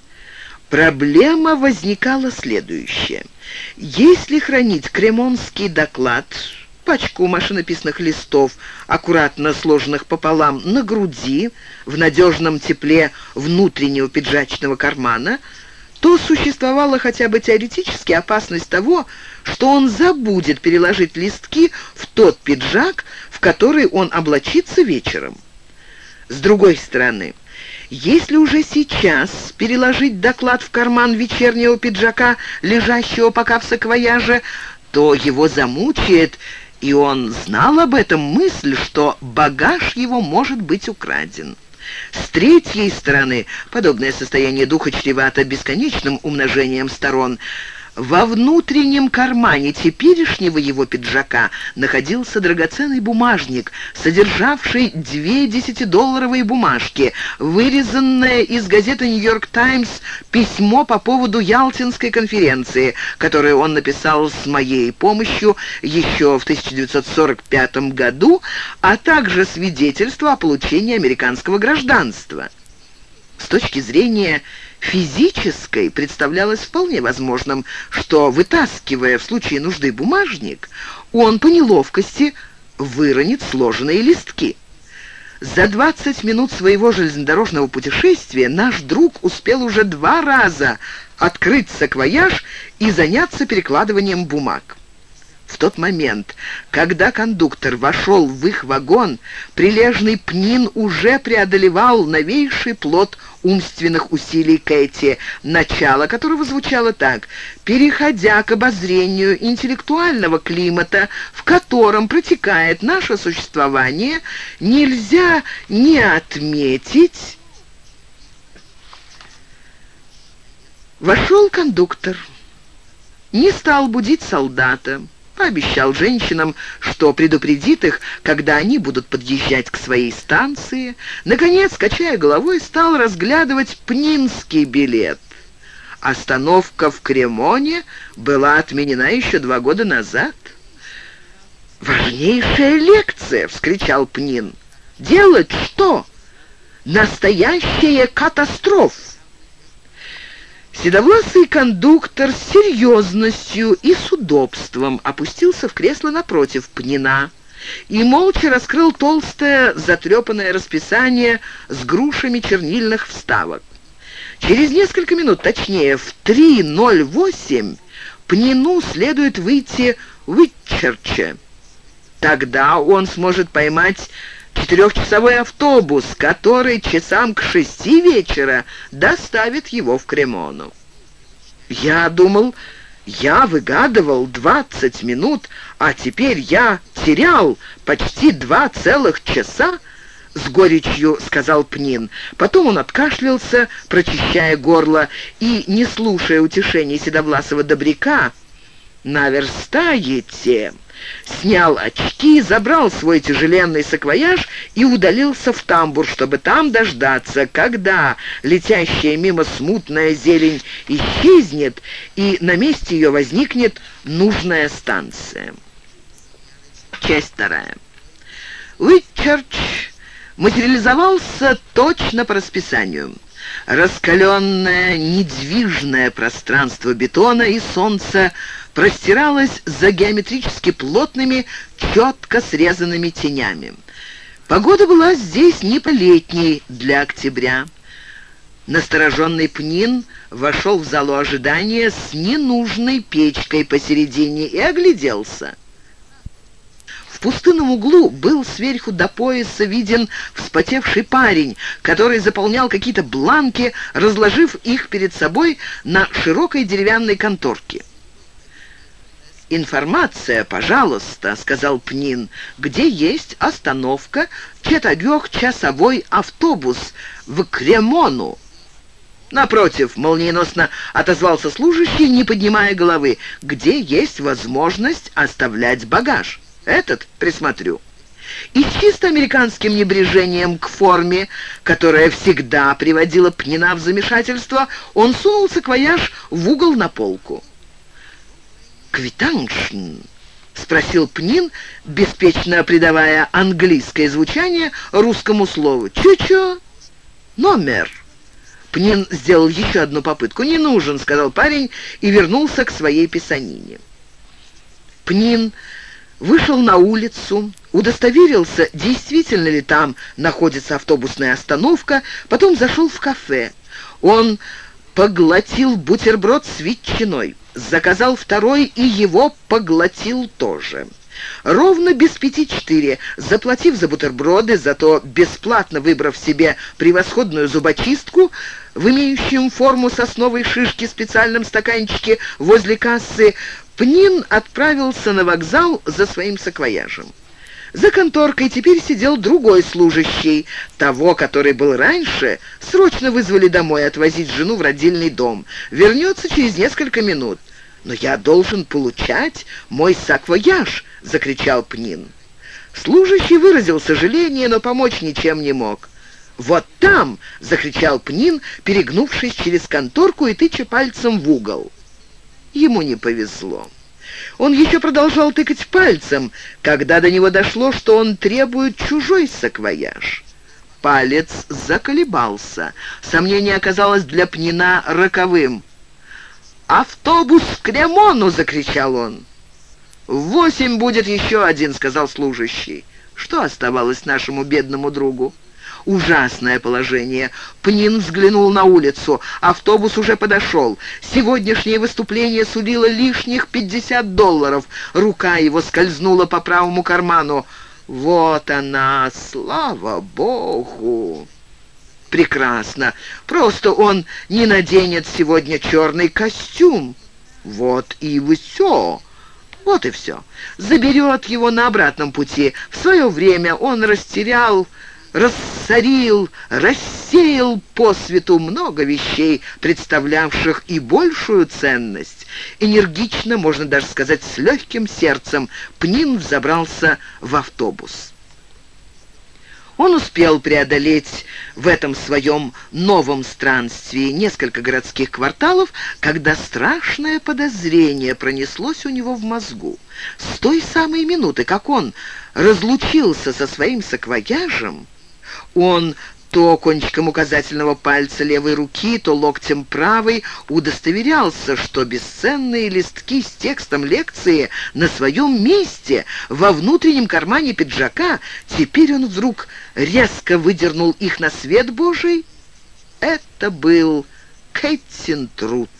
A: Проблема возникала следующая. Если хранить кремонский доклад, пачку машинописных листов, аккуратно сложенных пополам, на груди, в надежном тепле внутреннего пиджачного кармана, то существовала хотя бы теоретически опасность того, что он забудет переложить листки в тот пиджак, в который он облачится вечером. С другой стороны, если уже сейчас переложить доклад в карман вечернего пиджака, лежащего пока в саквояже, то его замучает, и он знал об этом, мысль, что багаж его может быть украден. С третьей стороны, подобное состояние духа чревато бесконечным умножением сторон. Во внутреннем кармане теперешнего его пиджака находился драгоценный бумажник, содержавший 2 10-долларовые бумажки, вырезанное из газеты «Нью-Йорк Таймс» письмо по поводу Ялтинской конференции, которое он написал с моей помощью еще в 1945 году, а также свидетельство о получении американского гражданства. С точки зрения физической представлялось вполне возможным, что, вытаскивая в случае нужды бумажник, он по неловкости выронит сложенные листки. За 20 минут своего железнодорожного путешествия наш друг успел уже 2 раза открыть саквояж и заняться перекладыванием бумаг. В тот момент, когда кондуктор вошел в их вагон, прилежный Пнин уже преодолевал новейший плод умственных усилий Кэти, начало которого звучало так: «Переходя к обозрению интеллектуального климата, в котором протекает наше существование, нельзя не отметить...» Вошел кондуктор, не стал будить солдата, пообещал женщинам, что предупредит их, когда они будут подъезжать к своей станции. Наконец, качая головой, стал разглядывать пнинский билет. Остановка в Кремоне была отменена еще 2 года назад. «Важнейшая лекция!» — вскричал Пнин. «Делать что? Настоящая катастрофа!» Седовласый кондуктор с серьезностью и с удобством опустился в кресло напротив Пнина и молча раскрыл толстое затрепанное расписание с грушами чернильных вставок. Через несколько минут, точнее в 3:08, Пнину следует выйти в Уитчерче. Тогда он сможет поймать 4-часовой автобус, который часам к 6 вечера доставит его в Кремону. Я думал, я выгадывал 20 минут, а теперь я терял почти 2 целых часа, — с горечью сказал Пнин. Потом он откашлялся, прочищая горло, и, не слушая утешений седовласого добряка: «Наверстаете», снял очки, забрал свой тяжеленный саквояж и удалился в тамбур, чтобы там дождаться, когда летящая мимо смутная зелень исчезнет и на месте ее возникнет нужная станция. Часть 2. Уитчерч материализовался точно по расписанию. Раскаленное, недвижное пространство бетона и солнца простиралось за геометрически плотными, четко срезанными тенями. Погода была здесь не по-летней для октября. Настороженный Пнин вошел в залу ожидания с ненужной печкой посередине и огляделся. В пустынном углу был сверху до пояса виден вспотевший парень, который заполнял какие-то бланки, разложив их перед собой на широкой деревянной конторке. «Информация, пожалуйста», — сказал Пнин, — «где есть остановка четырехчасовой автобус в Кремону?» «Напротив», — молниеносно отозвался служащий, не поднимая головы, — «где есть возможность оставлять багаж. Этот присмотрю». И с чисто американским небрежением к форме, которая всегда приводила Пнина в замешательство, он сунул саквояж в угол на полку. «Квитаншн?» — спросил Пнин, беспечно придавая английское звучание русскому слову. «Чё-чё?» «Номер». Пнин сделал еще одну попытку. «Не нужен», — сказал парень и вернулся к своей писанине. Пнин вышел на улицу, удостоверился, действительно ли там находится автобусная остановка, потом зашел в кафе. Он поглотил бутерброд с ветчиной, заказал второй и его поглотил тоже. Ровно без 5:04, заплатив за бутерброды, зато бесплатно выбрав себе превосходную зубочистку, в имеющем форму сосновой шишки специальном стаканчике возле кассы, Пнин отправился на вокзал за своим саквояжем. За конторкой теперь сидел другой служащий. Того, который был раньше, срочно вызвали домой отвозить жену в родильный дом. Вернется через несколько минут. «Но я должен получать мой саквояж!» — закричал Пнин. Служащий выразил сожаление, но помочь ничем не мог. «Вот там!» — закричал Пнин, перегнувшись через конторку и тыча пальцем в угол. Ему не повезло. Он еще продолжал тыкать пальцем, когда до него дошло, что он требует чужой саквояж. Палец заколебался. Сомнение оказалось для Пнина роковым. «Автобус в Кремону!» — закричал он. «В 8 будет еще один», — сказал служащий. Что оставалось нашему бедному другу? Ужасное положение. Пнин взглянул на улицу. Автобус уже подошел. Сегодняшнее выступление сулило лишних $50. Рука его скользнула по правому карману. «Вот она, слава Богу!» «Прекрасно. Просто он не наденет сегодня черный костюм. Вот и все. Вот и все. Заберет его на обратном пути. В свое время он рассорил по свету много вещей, представлявших и большую ценность. Энергично, можно даже сказать, с легким сердцем, Пнин взобрался в автобус. Он успел преодолеть в этом своем новом странстве несколько городских кварталов, когда страшное подозрение пронеслось у него в мозгу. С той самой минуты, как он разлучился со своим саквояжем, он то кончиком указательного пальца левой руки, то локтем правой удостоверялся, что бесценные листки с текстом лекции на своем месте во внутреннем кармане пиджака. Теперь он вдруг резко выдернул их на свет Божий. Это был Кэттин Трут.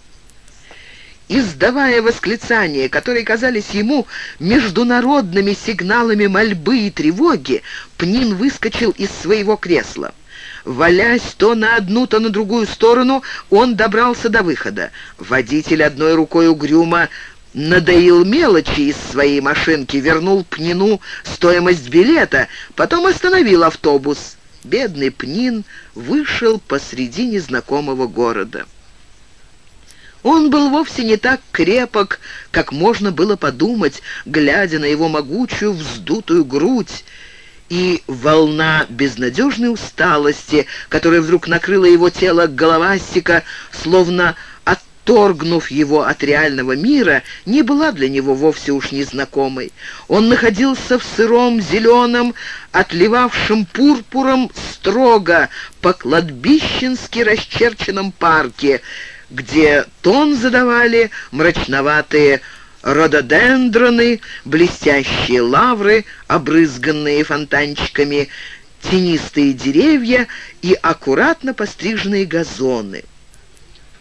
A: Издавая восклицания, которые казались ему международными сигналами мольбы и тревоги, Пнин выскочил из своего кресла. Валясь то на одну, то на другую сторону, он добрался до выхода. Водитель одной рукой угрюмо надоил мелочи из своей машинки, вернул Пнину стоимость билета, потом остановил автобус. Бедный Пнин вышел посреди незнакомого города. Он был вовсе не так крепок, как можно было подумать, глядя на его могучую вздутую грудь, и волна безнадежной усталости, которая вдруг накрыла его тело головастика, словно отторгнув его от реального мира, не была для него вовсе уж незнакомой. Он находился в сыром, зеленом, отливавшем пурпуром строго по-кладбищенски расчерченном парке, где тон задавали мрачноватые рододендроны, блестящие лавры, обрызганные фонтанчиками, тенистые деревья и аккуратно постриженные газоны.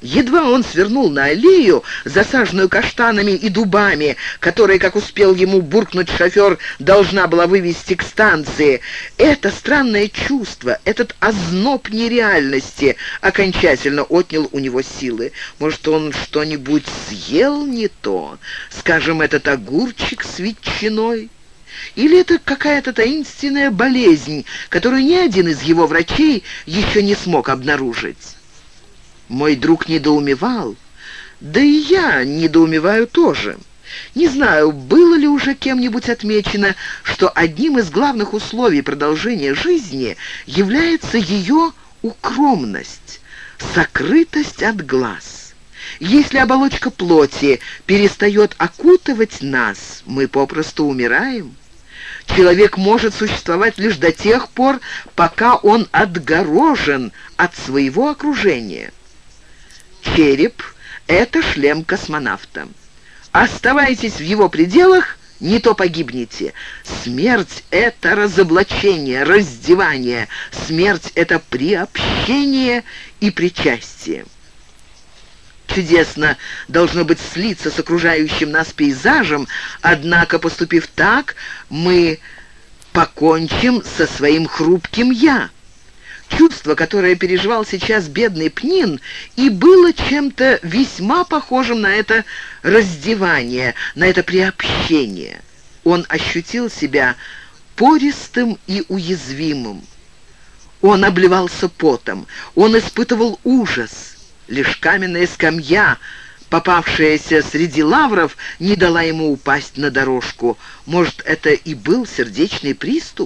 A: Едва он свернул на аллею, засаженную каштанами и дубами, которая, как успел ему буркнуть шофер, должна была вывести к станции, это странное чувство, этот озноб нереальности окончательно отнял у него силы. Может, он что-нибудь съел не то? Скажем, этот огурчик с ветчиной? Или это какая-то таинственная болезнь, которую ни один из его врачей еще не смог обнаружить? Мой друг недоумевал, да и я недоумеваю тоже. Не знаю, было ли уже кем-нибудь отмечено, что одним из главных условий продолжения жизни является ее укромность, сокрытость от глаз. Если оболочка плоти перестает окутывать нас, мы попросту умираем. Человек может существовать лишь до тех пор, пока он отгорожен от своего окружения. Череп — это шлем космонавта. Оставайтесь в его пределах, не то погибнете. Смерть — это разоблачение, раздевание. Смерть — это приобщение и причастие. Чудесно должно быть слиться с окружающим нас пейзажем, однако, поступив так, мы покончим со своим хрупким «я». Чувство, которое переживал сейчас бедный Пнин, и было чем-то весьма похожим на это раздевание, на это приобщение. Он ощутил себя пористым и уязвимым. Он обливался потом, он испытывал ужас. Лишь каменная скамья, попавшаяся среди лавров, не дала ему упасть на дорожку. Может, это и был сердечный приступ?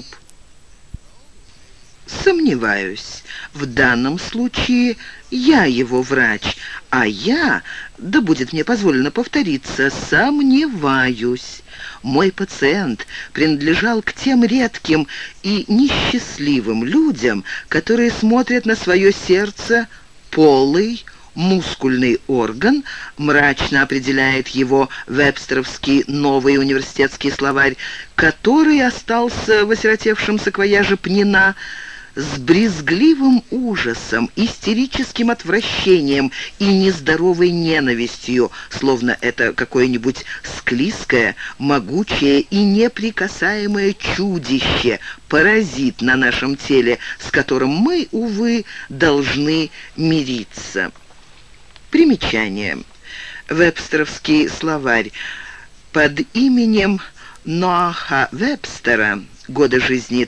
A: Сомневаюсь. В данном случае я его врач, а я, да будет мне позволено повториться, сомневаюсь. Мой пациент принадлежал к тем редким и несчастливым людям, которые смотрят на свое сердце полый, мускульный орган, мрачно определяет его вебстеровский новый университетский словарь, который остался в осиротевшем саквояже Пнина, с брезгливым ужасом, истерическим отвращением и нездоровой ненавистью, словно это какое-нибудь склизкое, могучее и неприкасаемое чудище, паразит на нашем теле, с которым мы, увы, должны мириться. Примечание. Вебстеровский словарь. Под именем Ноаха Вебстера, годы жизни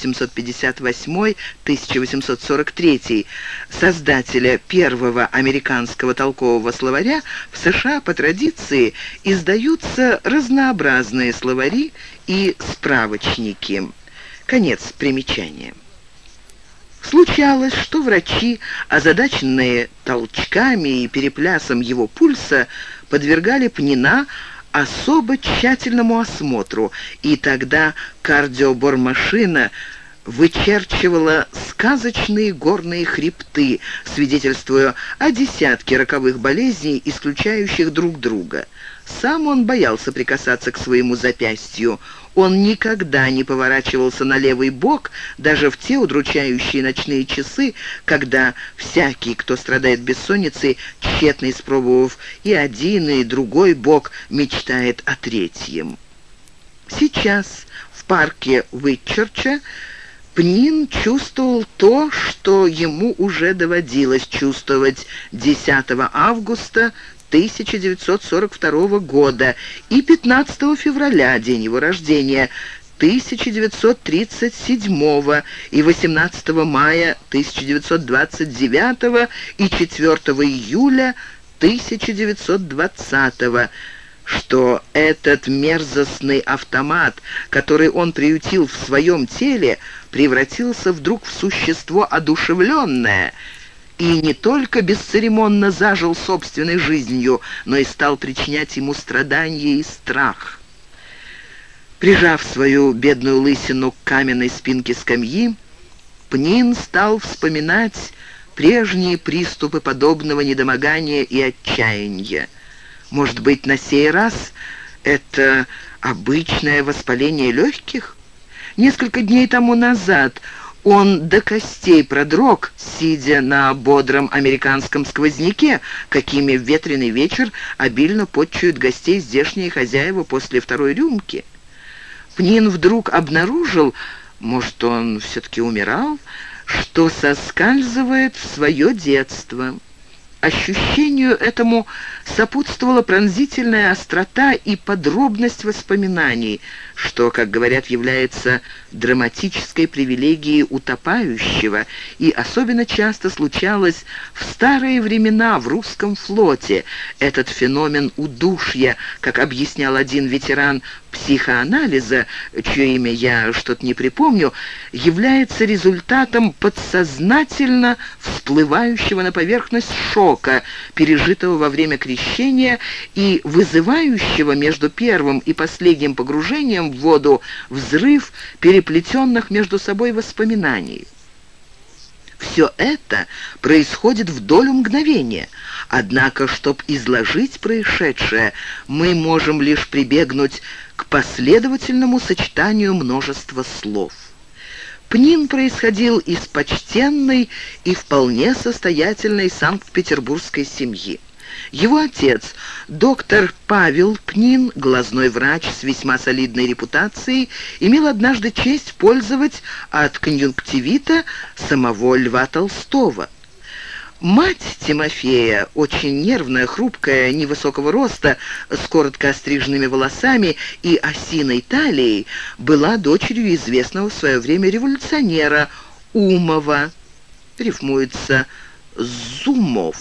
A: 1758-1843, создателя первого американского толкового словаря, в США по традиции издаются разнообразные словари и справочники. Конец примечания. Случалось, что врачи, озадаченные толчками и переплясом его пульса, подвергали Пнина особо тщательному осмотру, и тогда кардиобормашина вычерчивала сказочные горные хребты, свидетельствуя о десятке роковых болезней, исключающих друг друга. Сам он боялся прикасаться к своему запястью. Он никогда не поворачивался на левый бок, даже в те удручающие ночные часы, когда всякий, кто страдает бессонницей, тщетно испробовав и один, и другой бок, мечтает о третьем. Сейчас в парке Уитчерча Пнин чувствовал то, что ему уже доводилось чувствовать 10 августа 1942 года и 15 февраля, день его рождения, 1937 и 18 мая 1929 и 4 июля 1920, что этот мерзостный автомат, который он приютил в своем теле, превратился вдруг в существо одушевленное и не только бесцеремонно зажил собственной жизнью, но и стал причинять ему страдания и страх. Прижав свою бедную лысину к каменной спинке скамьи, Пнин стал вспоминать прежние приступы подобного недомогания и отчаяния. Может быть, на сей раз это обычное воспаление легких? Несколько дней тому назад Он до костей продрог, сидя на бодром американском сквозняке, какими в ветреный вечер обильно подчуют гостей здешние хозяева после второй рюмки. Пнин вдруг обнаружил, может, он все-таки умирал, что соскальзывает в свое детство. Ощущению этому сопутствовала пронзительная острота и подробность воспоминаний, что, как говорят, является драматической привилегией утопающего, и особенно часто случалось в старые времена в русском флоте. Этот феномен удушья, как объяснял один ветеран психоанализа, чье имя я что-то не припомню, является результатом подсознательно всплывающего на поверхность шока, пережитого во время крещения и вызывающего между первым и последним погружением в воду взрыв переплетенных между собой воспоминаний. Все это происходит в долю мгновения. Однако, чтобы изложить происшедшее, мы можем лишь прибегнуть к последовательному сочетанию множества слов. Пнин происходил из почтенной и вполне состоятельной санкт-петербургской семьи. Его отец, доктор Павел Пнин, глазной врач с весьма солидной репутацией, имел однажды честь пользовать от конъюнктивита самого Льва Толстого. Мать Тимофея, очень нервная, хрупкая, невысокого роста, с коротко остриженными волосами и осиной талией, была дочерью известного в свое время революционера Умова, рифмуется «Зумов»,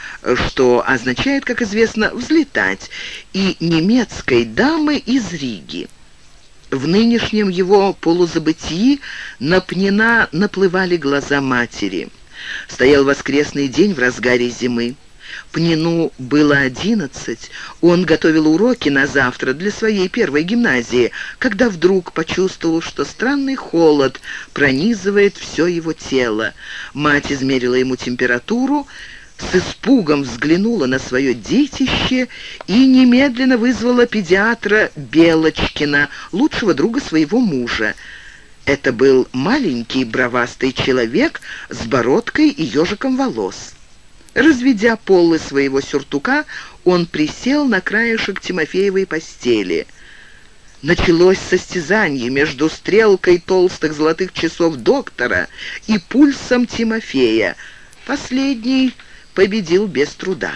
A: что означает, как известно, «взлетать», и немецкой дамы из Риги. В нынешнем его полузабытии на Пнина наплывали глаза матери. Стоял воскресный день в разгаре зимы. Пнину было 11, он готовил уроки на завтра для своей первой гимназии, когда вдруг почувствовал, что странный холод пронизывает все его тело. Мать измерила ему температуру, с испугом взглянула на свое детище и немедленно вызвала педиатра Белочкина, лучшего друга своего мужа. Это был маленький бровастый человек с бородкой и ежиком волос. Разведя полы своего сюртука, он присел на краешек Тимофеевой постели. Началось состязание между стрелкой толстых золотых часов доктора и пульсом Тимофея. Последний победил без труда.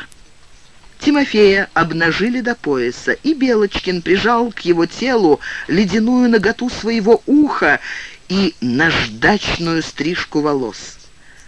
A: Тимофея обнажили до пояса, и Белочкин прижал к его телу ледяную наготу своего уха и наждачную стрижку волос.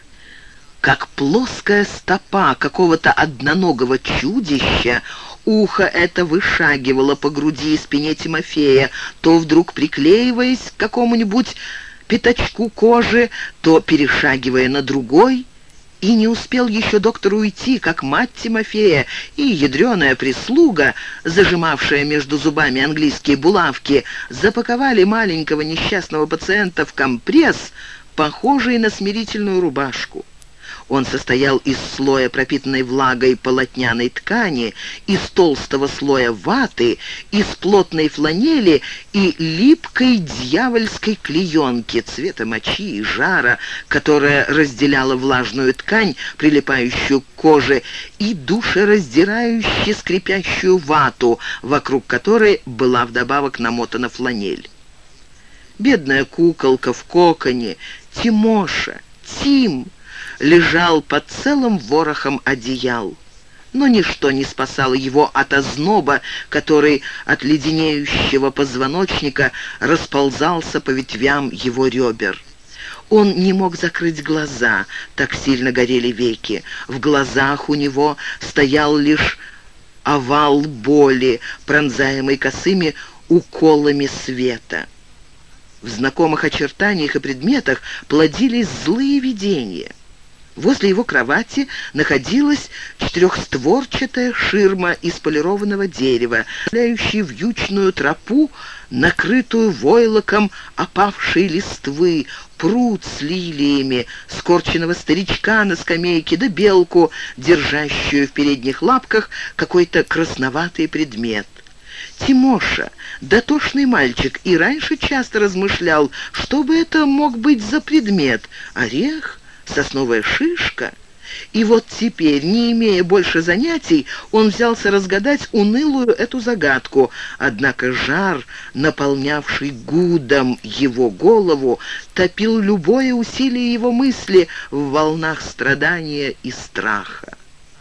A: Как плоская стопа какого-то одноногого чудища, ухо это вышагивало по груди и спине Тимофея, то вдруг приклеиваясь к какому-нибудь пятачку кожи, то перешагивая на другой. И не успел еще доктор уйти, как мать Тимофея и ядреная прислуга, зажимавшая между зубами английские булавки, запаковали маленького несчастного пациента в компресс, похожий на смирительную рубашку. Он состоял из слоя пропитанной влагой полотняной ткани, из толстого слоя ваты, из плотной фланели и липкой дьявольской клеенки цвета мочи и жара, которая разделяла влажную ткань, прилипающую к коже, и душераздирающе скрипящую вату, вокруг которой была вдобавок намотана фланель. Бедная куколка в коконе, Тимоша, Тим, лежал под целым ворохом одеял. Но ничто не спасало его от озноба, который от леденеющего позвоночника расползался по ветвям его ребер. Он не мог закрыть глаза, так сильно горели веки. В глазах у него стоял лишь овал боли, пронзаемый косыми уколами света. В знакомых очертаниях и предметах плодились злые видения. Возле его кровати находилась четырехстворчатая ширма из полированного дерева, вставляющая вьючную тропу, накрытую войлоком опавшей листвы, пруд с лилиями, скорченного старичка на скамейке, да белку, держащую в передних лапках какой-то красноватый предмет. Тимоша, дотошный мальчик, и раньше часто размышлял, что бы это мог быть за предмет: орех, сосновая шишка. И вот теперь, не имея больше занятий, он взялся разгадать унылую эту загадку. Однако жар, наполнявший гудом его голову, топил любое усилие его мысли в волнах страдания и страха.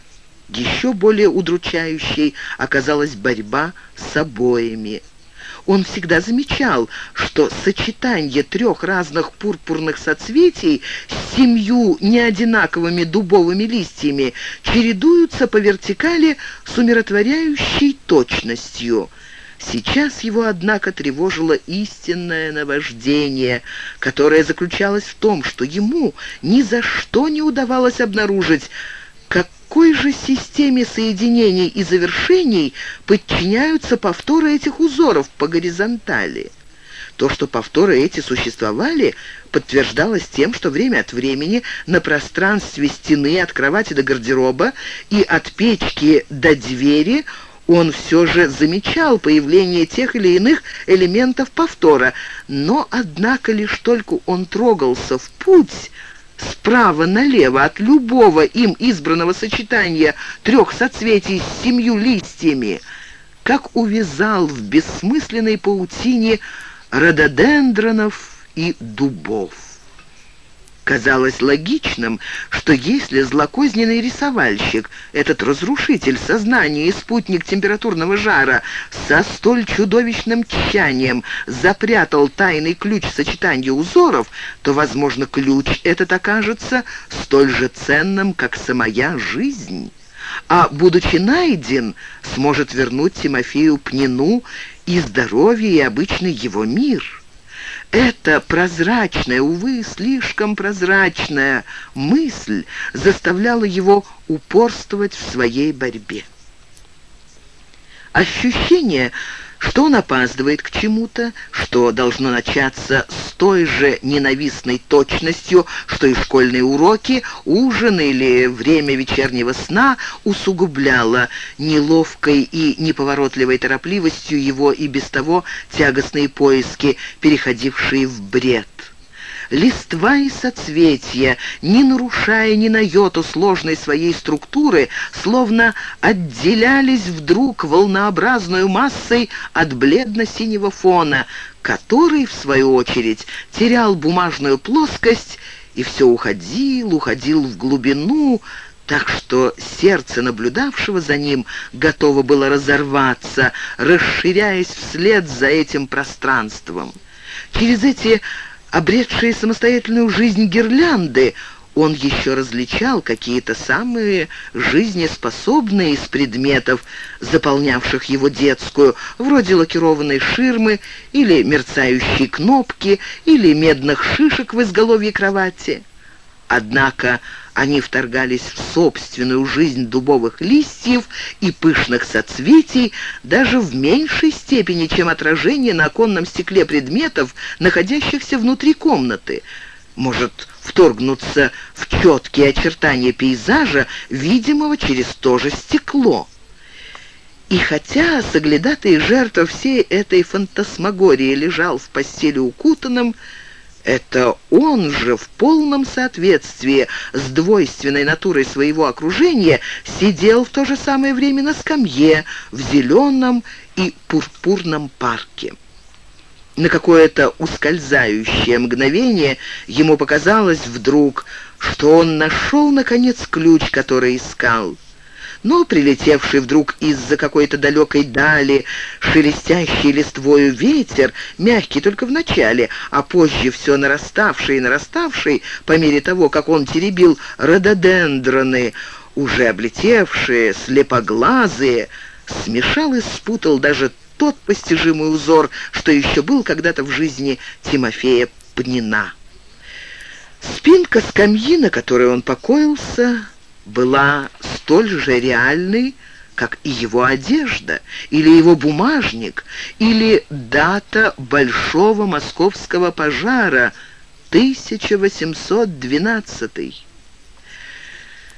A: Еще более удручающей оказалась борьба с обоями. Он всегда замечал, что сочетание 3 разных пурпурных соцветий с 7 неодинаковыми дубовыми листьями чередуются по вертикали с умиротворяющей точностью. Сейчас его, однако, тревожило истинное наваждение, которое заключалось в том, что ему ни за что не удавалось обнаружить, какой же системе соединений и завершений подчиняются повторы этих узоров по горизонтали. То, что повторы эти существовали, подтверждалось тем, что время от времени на пространстве стены от кровати до гардероба и от печки до двери он все же замечал появление тех или иных элементов повтора, но, однако, лишь только он трогался в путь справа налево от любого им избранного сочетания 3 соцветий с 7 листьями, как увязал в бессмысленной паутине рододендронов и дубов. Казалось логичным, что если злокозненный рисовальщик, этот разрушитель сознания и спутник температурного жара, со столь чудовищным тщанием запрятал тайный ключ сочетания узоров, то, возможно, ключ этот окажется столь же ценным, как самая жизнь, а, будучи найден, сможет вернуть Тимофею Пнину и здоровье, и обычный его мир. Эта прозрачная, увы, слишком прозрачная мысль заставляла его упорствовать в своей борьбе. Ощущение, что он опаздывает к чему-то, что должно начаться с той же ненавистной точностью, что и школьные уроки, ужин или время вечернего сна, усугубляло неловкой и неповоротливой торопливостью его и без того тягостные поиски, переходившие в бред. Листва и соцветия, не нарушая ни на йоту сложной своей структуры, словно отделялись вдруг волнообразной массой от бледно-синего фона, который, в свою очередь, терял бумажную плоскость и все уходил в глубину, так что сердце наблюдавшего за ним готово было разорваться, расширяясь вслед за этим пространством. Через эти обретшие самостоятельную жизнь гирлянды, он еще различал какие-то самые жизнеспособные из предметов, заполнявших его детскую, вроде лакированной ширмы или мерцающей кнопки, или медных шишек в изголовье кровати. Однако они вторгались в собственную жизнь дубовых листьев и пышных соцветий даже в меньшей степени, чем отражение на оконном стекле предметов, находящихся внутри комнаты. Может вторгнуться в четкие очертания пейзажа, видимого через то же стекло. И хотя соглядатый жертва всей этой фантасмагории лежал в постели укутанным, это он же в полном соответствии с двойственной натурой своего окружения сидел в то же самое время на скамье в зеленом и пурпурном парке. На какое-то ускользающее мгновение ему показалось вдруг, что он нашел, наконец, ключ, который искал. Но прилетевший вдруг из-за какой-то далекой дали шелестящий листвою ветер, мягкий только в начале, а позже все нараставший и нараставший, по мере того, как он теребил рододендроны, уже облетевшие, слепоглазые, смешал и спутал даже тот постижимый узор, что еще был когда-то в жизни Тимофея Пнина. Спинка скамьи, на которой он покоился, была столь же реальной, как и его одежда, или его бумажник, или дата большого московского пожара 1812.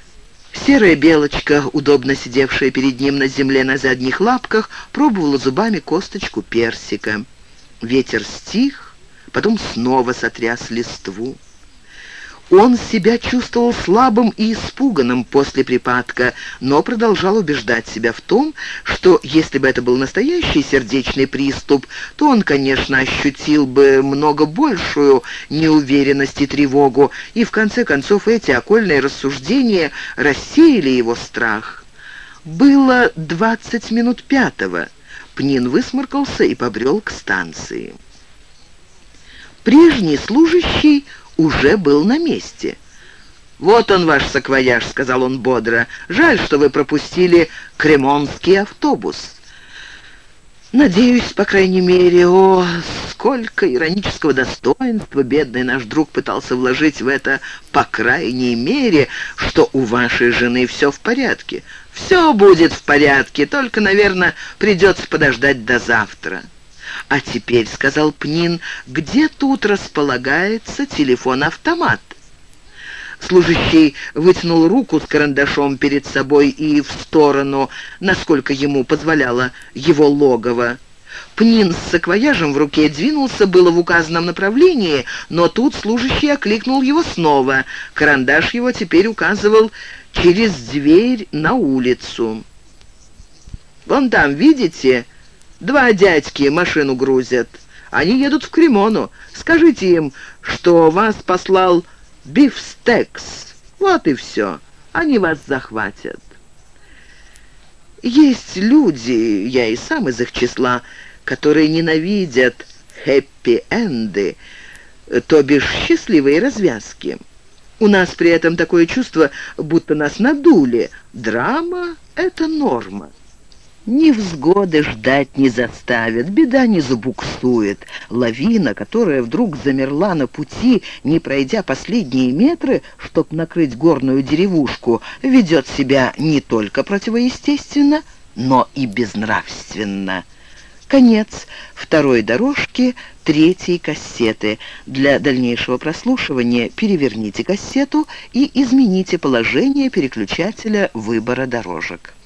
A: Серая белочка, удобно сидевшая перед ним на земле на задних лапках, пробовала зубами косточку персика. Ветер стих, потом снова сотряс листву. Он себя чувствовал слабым и испуганным после припадка, но продолжал убеждать себя в том, что если бы это был настоящий сердечный приступ, то он, конечно, ощутил бы много большую неуверенность и тревогу, и в конце концов эти окольные рассуждения рассеяли его страх. Было 20 минут пятого. Пнин высморкался и побрел к станции. Прежний служащий уже был на месте. «Вот он, ваш саквояж», — сказал он бодро. «Жаль, что вы пропустили кремонский автобус». «Надеюсь, по крайней мере, о, сколько иронического достоинства бедный наш друг пытался вложить в это, по крайней мере, что у вашей жены все в порядке». «Все будет в порядке, только, наверное, придется подождать до завтра». «А теперь, — сказал Пнин, — где тут располагается телефон-автомат?» Служащий вытянул руку с карандашом перед собой и в сторону, насколько ему позволяло его логово. Пнин с саквояжем в руке двинулся было в указанном направлении, но тут служащий окликнул его снова. Карандаш его теперь указывал через дверь на улицу. «Вон там, видите? Два дядьки машину грузят. Они едут в Кремону. Скажите им, что вас послал Бифстекс. Вот и все. Они вас захватят». Есть люди, я и сам из их числа, которые ненавидят хэппи-энды, то бишь счастливые развязки. У нас при этом такое чувство, будто нас надули. Драма — это норма. Невзгоды ждать не заставят, беда не забуксует. Лавина, которая вдруг замерла на пути, не пройдя последние метры, чтоб накрыть горную деревушку, ведет себя не только противоестественно, но и безнравственно. Конец второй дорожки третьей кассеты. Для дальнейшего прослушивания переверните кассету и измените положение переключателя выбора дорожек.